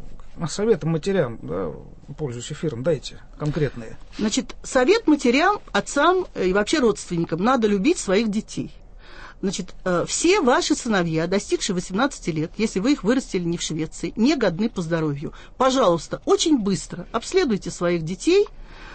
советы матерям, да, пользуюсь эфиром, дайте конкретные. Значит, совет матерям, отцам и вообще родственникам: надо любить своих детей. Значит, все ваши сыновья, достигшие восемнадцати лет, если вы их вырастили не в Швеции, не годны по здоровью. Пожалуйста, очень быстро обследуйте своих детей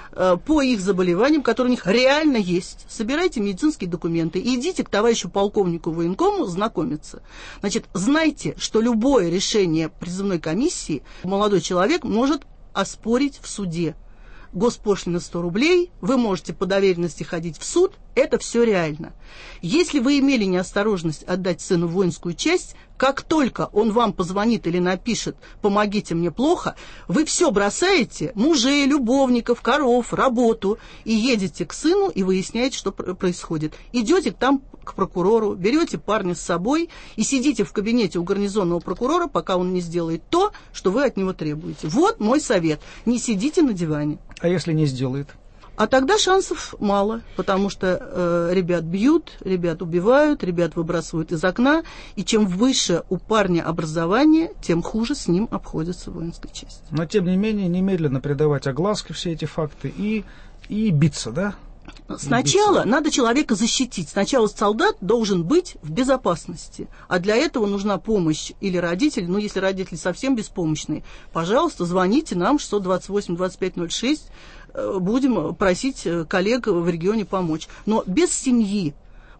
по их заболеваниям, которые у них реально есть. Собирайте медицинские документы и идите к товарищу полковнику военкому знакомиться. Значит, знайте, что любое решение призывной комиссии молодой человек может оспорить в суде. Госпошлина сто рублей, вы можете по доверенности ходить в суд, это все реально. Если вы имели неосторожность отдать сыну в воинскую часть, как только он вам позвонит или напишет «помогите мне плохо», вы все бросаете, мужей, любовников, коров, работу, и едете к сыну и выясняете, что происходит. Идете там к прокурору, берете парня с собой и сидите в кабинете у гарнизонного прокурора, пока он не сделает то, что вы от него требуете. Вот мой совет. Не сидите на диване. А если не сделает? А тогда шансов мало, потому что э, ребят бьют, ребят убивают, ребят выбрасывают из окна, и чем выше у парня образование, тем хуже с ним обходится воинская часть. Но, тем не менее, немедленно придавать огласке все эти факты и, и биться, да? Сначала надо человека защитить. Сначала солдат должен быть в безопасности. А для этого нужна помощь или родители. Ну, если родители совсем беспомощные, пожалуйста, звоните нам шестьсот двадцать восемь двадцать пять ноль шесть. Будем просить коллег в регионе помочь. Но без семьи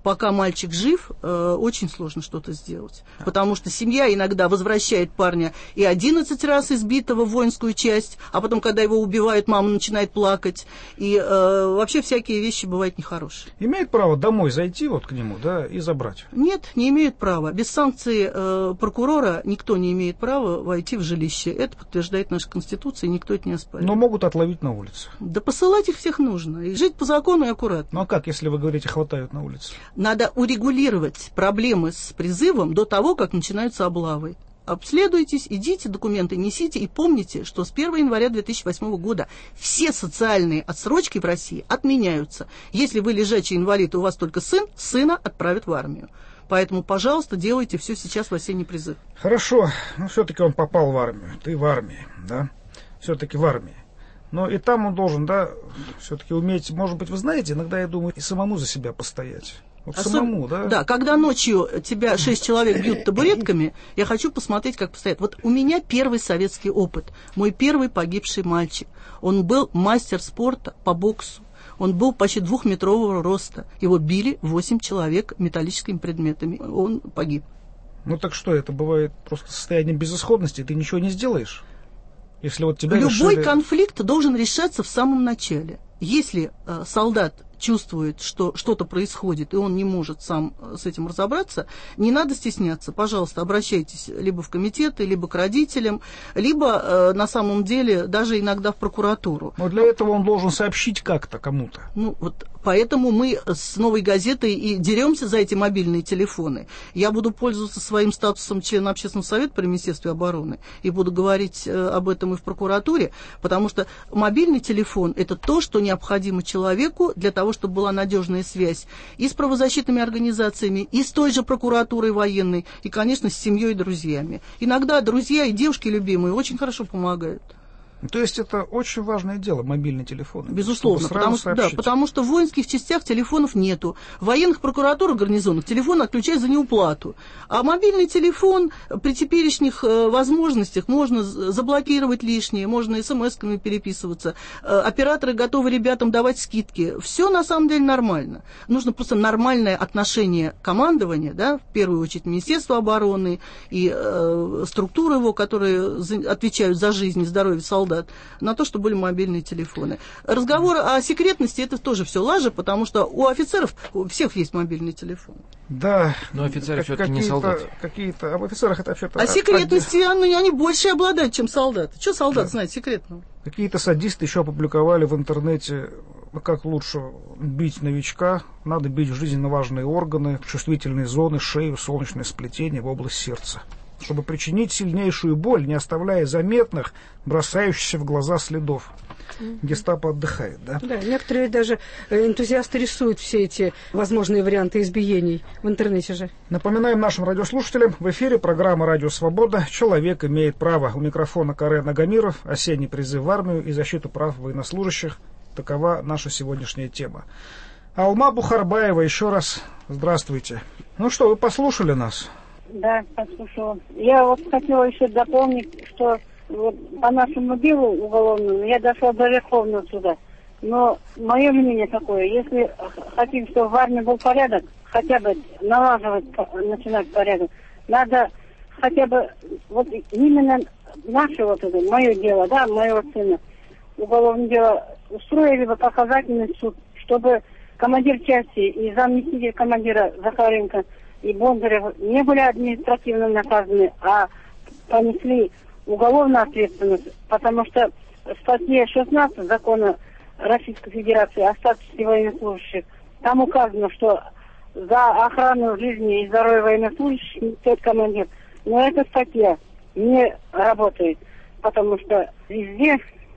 пока мальчик жив, э, очень сложно что-то сделать. Потому что семья иногда возвращает парня и одиннадцать раз избитого в воинскую часть, а потом, когда его убивают, мама начинает плакать. И э, вообще всякие вещи бывают нехорошие. Имеет право домой зайти вот к нему, да, и забрать? Нет, не имеют права. Без санкции э, прокурора никто не имеет права войти в жилище. Это подтверждает наша Конституция, и никто это не оспаривает. Но могут отловить на улице. Да посылать их всех нужно. И жить по закону и аккуратно. Ну а как, если вы говорите, хватают на улице? Надо урегулировать проблемы с призывом до того, как начинаются облавы. Обследуйтесь, идите, документы несите и помните, что с первого января две тысячи восьмого года все социальные отсрочки в России отменяются. Если вы лежачий инвалид, и у вас только сын, сына отправят в армию. Поэтому, пожалуйста, делайте все сейчас в осенний призыв. Хорошо, но все-таки он попал в армию. Ты в армии, да? Все-таки в армии. Но и там он должен, да, все-таки уметь, может быть, вы знаете, иногда я думаю, и самому за себя постоять. Вот Особ... самому, да? Да, когда ночью тебя шесть человек бьют табуретками, я хочу посмотреть, как постоять. Вот у меня первый советский опыт. Мой первый погибший мальчик. Он был мастер спорта по боксу. Он был почти двухметрового роста. Его били восемь человек металлическими предметами. Он погиб. Ну так что, это бывает просто состояние безысходности, ты ничего не сделаешь? Если вот тебя Любой решили... конфликт должен решаться в самом начале. Если э, солдат чувствует, что что-то происходит, и он не может сам с этим разобраться, не надо стесняться. Пожалуйста, обращайтесь либо в комитеты, либо к родителям, либо э, на самом деле даже иногда в прокуратуру. Но для этого он должен сообщить как-то кому-то. Ну, вот поэтому мы с «Новой газетой» и деремся за эти мобильные телефоны. Я буду пользоваться своим статусом члена общественного совета при Министерстве обороны и буду говорить э, об этом и в прокуратуре, потому что мобильный телефон – это то, что необходимо человеку для того, чтобы была надежная связь и с правозащитными организациями, и с той же прокуратурой военной, и, конечно, с семьей и друзьями. Иногда друзья и девушки любимые очень хорошо помогают. То есть это очень важное дело, мобильный телефон. Безусловно, потому что, да, потому что в воинских частях телефонов нету. В военных прокуратурах гарнизонных телефон отключают за неуплату. А мобильный телефон при теперешних э, возможностях можно заблокировать лишнее, можно смс-ками переписываться. Э, операторы готовы ребятам давать скидки. Все на самом деле нормально. Нужно просто нормальное отношение командования, да, в первую очередь Министерства обороны и э, структуры его, которые за, отвечают за жизнь и здоровье солдат, на то, что были мобильные телефоны. Разговор о секретности — это тоже все лажа, потому что у офицеров у всех есть мобильный телефон. Да. Но офицеры все-таки не солдаты. Какие-то, об офицерах это вообще-то... А секретности они, они больше обладают, чем солдаты. Что солдат да. знает секретного? Какие-то садисты еще опубликовали в интернете, как лучше бить новичка. Надо бить в жизненно важные органы, чувствительные зоны, шею, солнечное сплетение в область сердца, чтобы причинить сильнейшую боль, не оставляя заметных, бросающихся в глаза следов. Mm-hmm. Гестапо отдыхает, да? Да, некоторые даже энтузиасты рисуют все эти возможные варианты избиений в интернете же. Напоминаем нашим радиослушателям, в эфире программа «Радио Свобода». Человек имеет право. У микрофона Карен Агамиров. Осенний призыв в армию и защиту прав военнослужащих. Такова наша сегодняшняя тема. Алма Бухарбаева, еще раз здравствуйте. Ну что, вы послушали нас? Да, послушала. Я вот хотела еще дополнить, что вот по нашему делу уголовному я дошла до Верховного суда. Но мое мнение такое, если хотим, чтобы в армии был порядок, хотя бы налаживать, начинать порядок, надо хотя бы вот именно наше вот это, мое дело, да, моего сына, уголовное дело, устроили бы показательный суд, чтобы командир части и заместитель командира Захаренко и Бондарев не были административно наказаны, а понесли уголовную ответственность, потому что в статье шестнадцать закона Российской Федерации о статусе военнослужащих там указано, что за охрану жизни и здоровья военнослужащих несет командир. Но эта статья не работает, потому что везде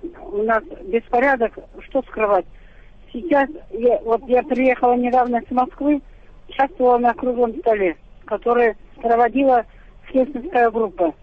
у нас беспорядок, что скрывать. Сейчас, я, вот я приехала недавно с Москвы, участвовала на круглом столе, который проводила Хельсинская группа.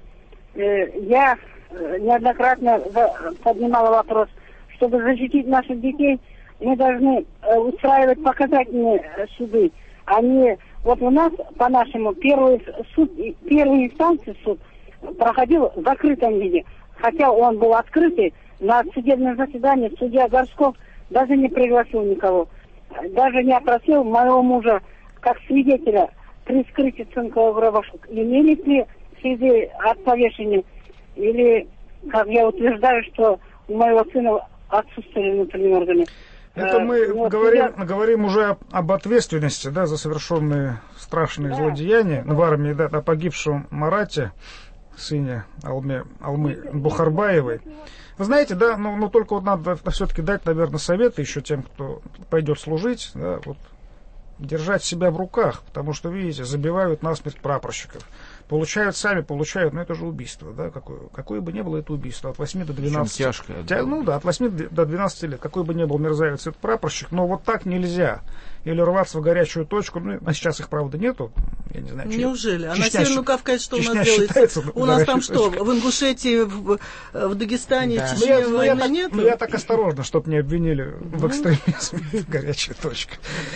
Я неоднократно поднимала вопрос, чтобы защитить наших детей, мы должны устраивать показательные суды. Они, вот у нас, по-нашему, первый суд, первый инстанции суд проходил в закрытом виде. Хотя он был открытый, на судебном заседании судья Горшков даже не пригласил никого. Даже не опросил моего мужа, как свидетеля при вскрытии цинковых гробовых, имелись ли следы от повешения, или, как я утверждаю, что у моего сына отсутствовали внутренние органы. Это мы вот, говорим, я... говорим уже об ответственности, да, за совершенные страшные да. злодеяния в армии, да, о погибшем Марате, сыне Алме, Алмы Бухарбаевой. Вы знаете, да, но, но только вот надо все-таки дать, наверное, советы еще тем, кто пойдет служить, да, вот, держать себя в руках, потому что, видите, забивают насмерть прапорщиков. Получают сами, получают, но это же убийство, да, какое, какое бы ни было это убийство, от восьми до двенадцати. Тяжкое. Тя, ну да, от восьми до двенадцати лет, какой бы ни был мерзавец этот прапорщик, но вот так нельзя. Или рваться в горячую точку, ну, а сейчас их, правда, нету, я не знаю. Неужели? А Чечня, на Северном Кавказе что Чечня у нас делается? У нас там точкой. что, в Ингушетии, в, в Дагестане, да. в Чечне ну, я, войны ну, я нет? Ну, я так осторожно, чтобы не обвинили в экстремизме, горячая точка.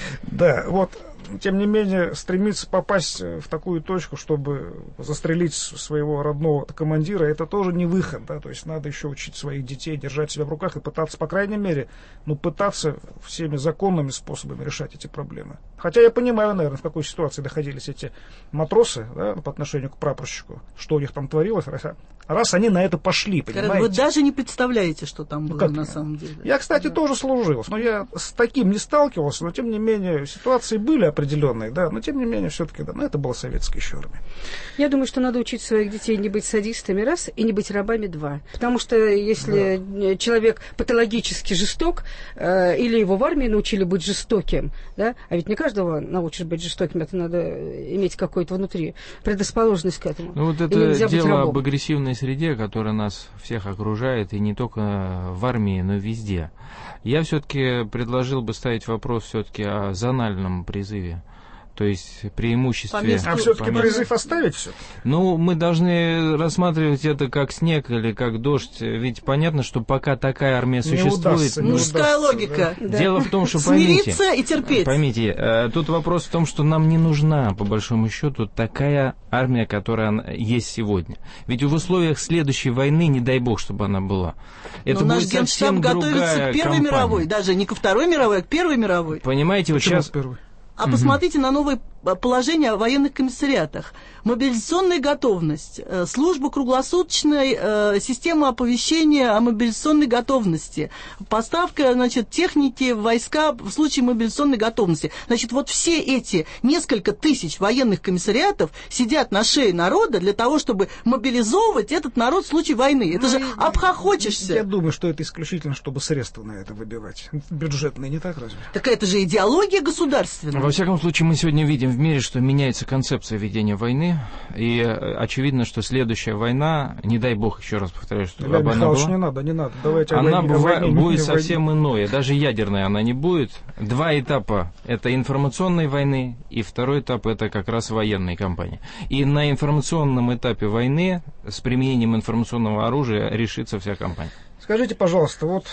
Да, вот. Тем не менее, стремиться попасть в такую точку, чтобы застрелить своего родного командира, это тоже не выход, да, то есть надо еще учить своих детей держать себя в руках и пытаться, по крайней мере, ну, пытаться всеми законными способами решать эти проблемы. Хотя я понимаю, наверное, в какой ситуации находились эти матросы, да, по отношению к прапорщику, что у них там творилось, раз, раз они на это пошли, понимаете. Вы даже не представляете, что там было, ну, на самом деле. Я, кстати, да. тоже служил, но я с таким не сталкивался, но, тем не менее, ситуации были определенные, да, но, тем не менее, все-таки, да, ну, это была советская еще армия. Я думаю, что надо учить своих детей не быть садистами, раз, и не быть рабами, два. Потому что если да. человек патологически жесток, э, или его в армии научили быть жестоким, да, а ведь не каждого научишь быть жестоким, это надо иметь какую-то внутри предрасположенность к этому. Ну, вот это дело об агрессивной среде, которая нас всех окружает, и не только в армии, но и везде. Я все-таки предложил бы ставить вопрос все-таки о зональном призыве. То есть преимуществе... А все-таки призыв оставить все? Ну, мы должны рассматривать это как снег или как дождь. Ведь понятно, что пока такая армия не существует... Удастся, Мужская удастся, логика. Да. Дело в том, что поймите... Смириться и терпеть. Поймите, тут вопрос в том, что нам не нужна, по большому счету, такая армия, которая есть сегодня. Ведь в условиях следующей войны, не дай бог, чтобы она была, это Но будет наш совсем Генштаб другая готовится к Первой кампания. мировой. Даже не ко Второй мировой, а к Первой мировой. Понимаете, вот сейчас... Первый? А угу. посмотрите на новое положение о военных комиссариатах. Мобилизационная готовность, служба круглосуточной, система оповещения о мобилизационной готовности, поставка, значит, техники в войска в случае мобилизационной готовности. Значит, вот все эти несколько тысяч военных комиссариатов сидят на шее народа для того, чтобы мобилизовывать этот народ в случае войны. Это ну, же обхохочешься. Я думаю, что это исключительно, чтобы средства на это выбивать. Бюджетные, не так разве? Так это же идеология государственная. Во всяком случае, мы сегодня видим в мире, что меняется концепция ведения войны, и очевидно, что следующая война, не дай бог, еще раз повторяю, что Илья она была, не надо, не надо. Давайте она войне, быва, войне, будет не совсем войне. иное, даже ядерная она не будет. Два этапа — это информационной войны, и второй этап — это как раз военной кампании. И на информационном этапе войны с применением информационного оружия решится вся кампания. Скажите, пожалуйста, вот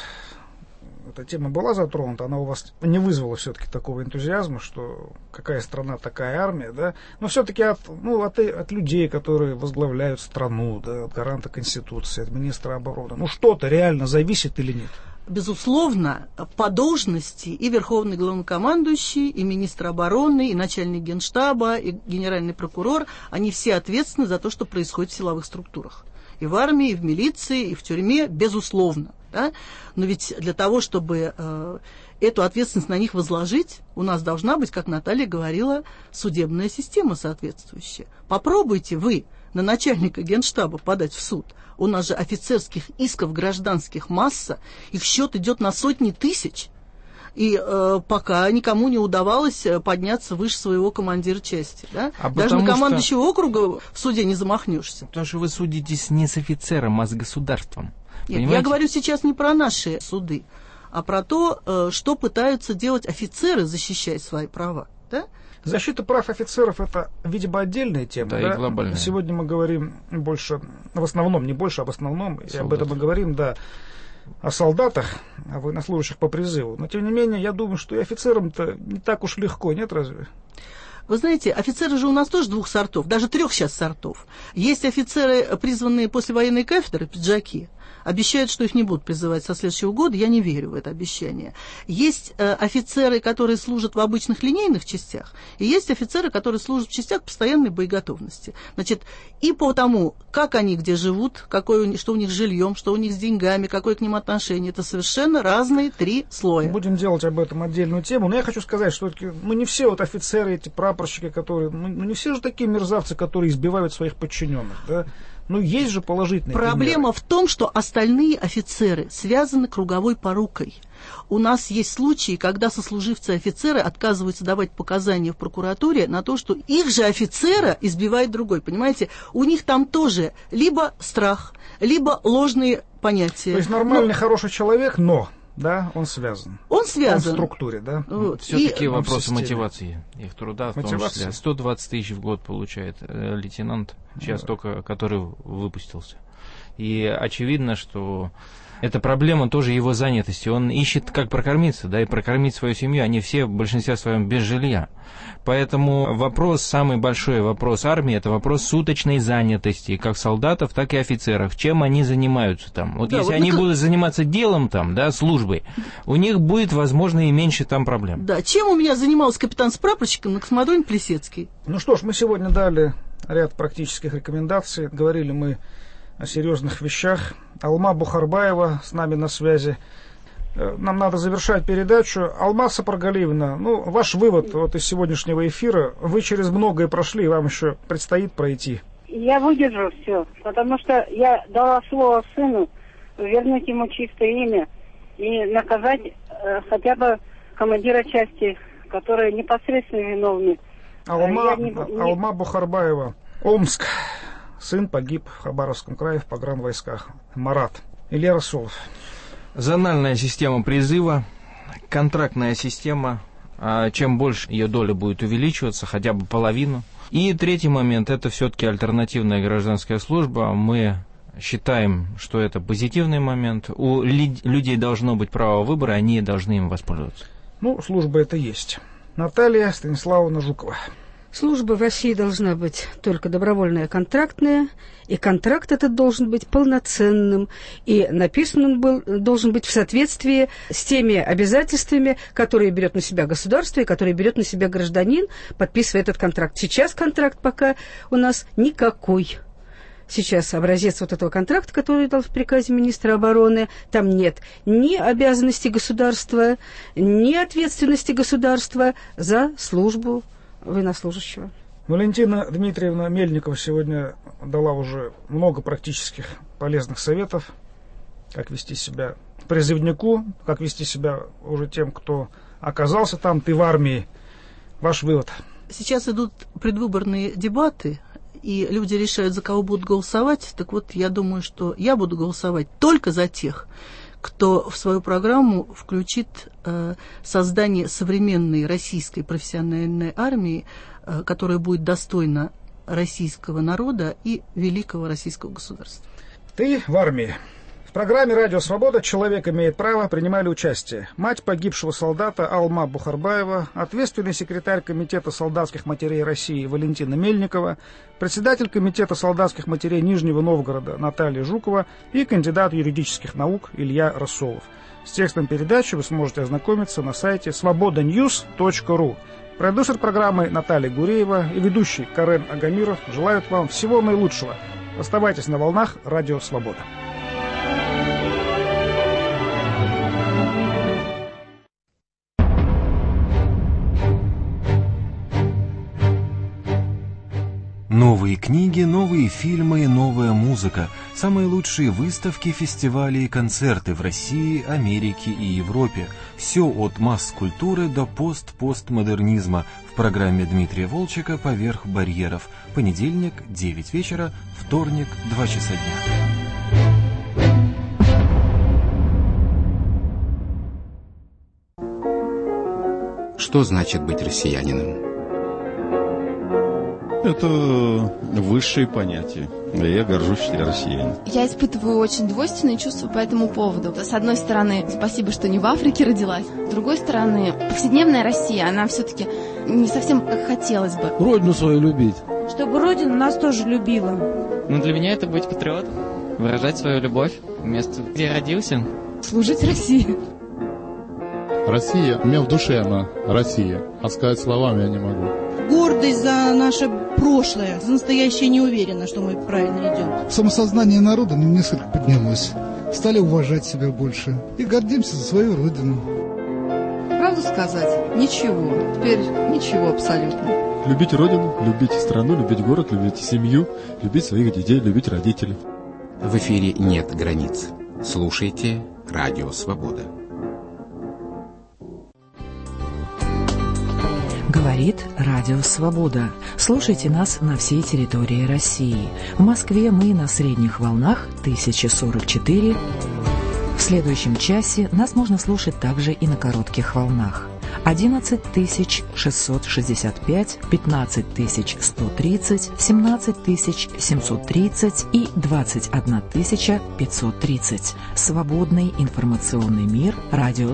эта тема была затронута, она у вас не вызвала все-таки такого энтузиазма, что какая страна, такая армия, да? Но все-таки от, ну, от, от людей, которые возглавляют страну, да, от гаранта Конституции, от министра обороны, ну что-то реально зависит или нет? Безусловно, по должности и Верховный Главнокомандующий, и министр обороны, и начальник Генштаба, и генеральный прокурор, они все ответственны за то, что происходит в силовых структурах. И в армии, и в милиции, и в тюрьме, безусловно. Да? Но ведь для того, чтобы э, эту ответственность на них возложить, у нас должна быть, как Наталья говорила, судебная система соответствующая. Попробуйте вы на начальника Генштаба подать в суд. У нас же офицерских исков гражданских масса, их счет идет на сотни тысяч. И э, пока никому не удавалось подняться выше своего командира части. Да? А Даже на командующего что... округа в суде не замахнешься. Потому что вы судитесь не с офицером, а с государством. Нет, понимаете? Я говорю сейчас не про наши суды, а про то, что пытаются делать офицеры, защищая свои права. Да? Защита прав офицеров — это, видимо, отдельная тема. Да, да? и глобальная. Сегодня мы говорим больше, в основном, не больше, а в основном, и об этом мы говорим, да, о солдатах, о военнослужащих по призыву. Но, тем не менее, я думаю, что и офицерам-то не так уж легко, нет разве? Вы знаете, офицеры же у нас тоже двух сортов, даже трех сейчас сортов. Есть офицеры, призванные после военной кафедры, пиджаки, обещают, что их не будут призывать со следующего года, я не верю в это обещание. Есть э, офицеры, которые служат в обычных линейных частях, и есть офицеры, которые служат в частях постоянной боеготовности. Значит, и по тому, как они где живут, какое у них, что у них с жильем, что у них с деньгами, какое к ним отношение, это совершенно разные три слоя. Будем делать об этом отдельную тему, но я хочу сказать, что ну, не все вот офицеры, эти прапорщики, которые, ну, не все же такие мерзавцы, которые избивают своих подчиненных, да? Ну, есть же положительные Проблема примеры. в том, что остальные офицеры связаны круговой порукой. У нас есть случаи, когда сослуживцы офицера отказываются давать показания в прокуратуре на то, что их же офицера избивает другой. Понимаете, у них там тоже либо страх, либо ложные понятия. То есть нормальный, но... хороший человек, но... Да, он связан. Он связан. Он в структуре, да. Вот. Все-таки и... вопросы мотивации их труда, в Мотивация. том числе. сто двадцать тысяч в год получает э, лейтенант, сейчас да. только который выпустился. И очевидно, что это проблема тоже его занятости. Он ищет, как прокормиться, да, и прокормить свою семью. Они все в большинстве своем без жилья. Поэтому вопрос, самый большой вопрос армии, это вопрос суточной занятости, как солдатов, так и офицеров. Чем они занимаются там? Вот да, если вот они как... будут заниматься делом там, да, службой, у них будет, возможно, и меньше там проблем. Да, чем у меня занимался капитан с прапорщиком на космодроме Плесецкий? Ну что ж, мы сегодня дали ряд практических рекомендаций. Говорили мы о серьезных вещах. Алма Бухарбаева с нами на связи. Нам надо завершать передачу. Алма Сапаргалиевна, ну, ваш вывод вот из сегодняшнего эфира. Вы через многое прошли, и вам еще предстоит пройти. Я выдержу все, потому что я дала слово сыну вернуть ему чистое имя и наказать э, хотя бы командира части, которые непосредственно виновны. Алма, не, не... Алма Бухарбаева, Омск. Сын погиб в Хабаровском крае в погранвойсках. Марат. Илья Расулов. Зональная система призыва, контрактная система. Чем больше ее доля будет увеличиваться, хотя бы половину. И третий момент, это все-таки альтернативная гражданская служба. Мы считаем, что это позитивный момент. У людей должно быть право выбора, они должны им воспользоваться. Ну, служба это есть. Наталья Станиславовна Жукова. Служба в России должна быть только добровольная, контрактная, и контракт этот должен быть полноценным, и написан он был, должен быть в соответствии с теми обязательствами, которые берет на себя государство и которые берет на себя гражданин, подписывая этот контракт. Сейчас контракт пока у нас никакой. Сейчас образец вот этого контракта, который дал в приказе министра обороны, там нет ни обязанностей государства, ни ответственности государства за службу военнослужащего. Валентина Дмитриевна Мельникова сегодня дала уже много практических полезных советов, как вести себя призывнику, как вести себя уже тем, кто оказался там, ты в армии. Ваш вывод? Сейчас идут предвыборные дебаты, и люди решают, за кого будут голосовать. Так вот, я думаю, что я буду голосовать только за тех, кто в свою программу включит э, создание современной российской профессиональной армии, э, которая будет достойна российского народа и великого российского государства. Ты в армии. В программе «Радио Свобода» «Человек имеет право» принимали участие мать погибшего солдата Алма Бухарбаева, ответственный секретарь Комитета солдатских матерей России Валентина Мельникова, председатель Комитета солдатских матерей Нижнего Новгорода Наталья Жукова и кандидат юридических наук Илья Рассолов. С текстом передачи вы сможете ознакомиться на сайте свобода ньюс точка ру. Продюсер программы Наталья Гуреева и ведущий Карен Агамиров желают вам всего наилучшего. Оставайтесь на волнах «Радио Свобода». Новые книги, новые фильмы, новая музыка. Самые лучшие выставки, фестивали и концерты в России, Америке и Европе. Все от масс-культуры до пост-постмодернизма в программе Дмитрия Волчека «Поверх барьеров». Понедельник, девять вечера, вторник, два часа дня. Что значит быть россиянином? Это высшее понятие. Я горжусь россиянин. Я испытываю очень двойственные чувства по этому поводу. С одной стороны, спасибо, что не в Африке родилась. С другой стороны, повседневная Россия, она все-таки не совсем как хотелось бы. Родину свою любить. Чтобы Родина нас тоже любила. Ну, для меня это быть патриотом. выражать свою любовь к месту, где родился. Служить России. Россия, у меня в душе она, Россия, а сказать словами я не могу. Гордость за наше прошлое, за настоящее не уверена, что мы правильно идем. Самосознание народа несколько поднялось, стали уважать себя больше и гордимся за свою родину. Правду сказать? Ничего, теперь ничего абсолютно. Любить родину, любить страну, любить город, любить семью, любить своих детей, любить родителей. В эфире «Нет границ». Слушайте Радио Свобода. Говорит Радио Свобода. Слушайте нас на всей территории России. В Москве мы на средних волнах тысяча сорок четыре. В следующем часе нас можно слушать также и на коротких волнах. одиннадцать тысяч шестьсот шестьдесят пять, пятнадцать тысяч сто тридцать, семнадцать тысяч семьсот тридцать и двадцать одна тысяча пятьсот тридцать. Свободный информационный мир. Радио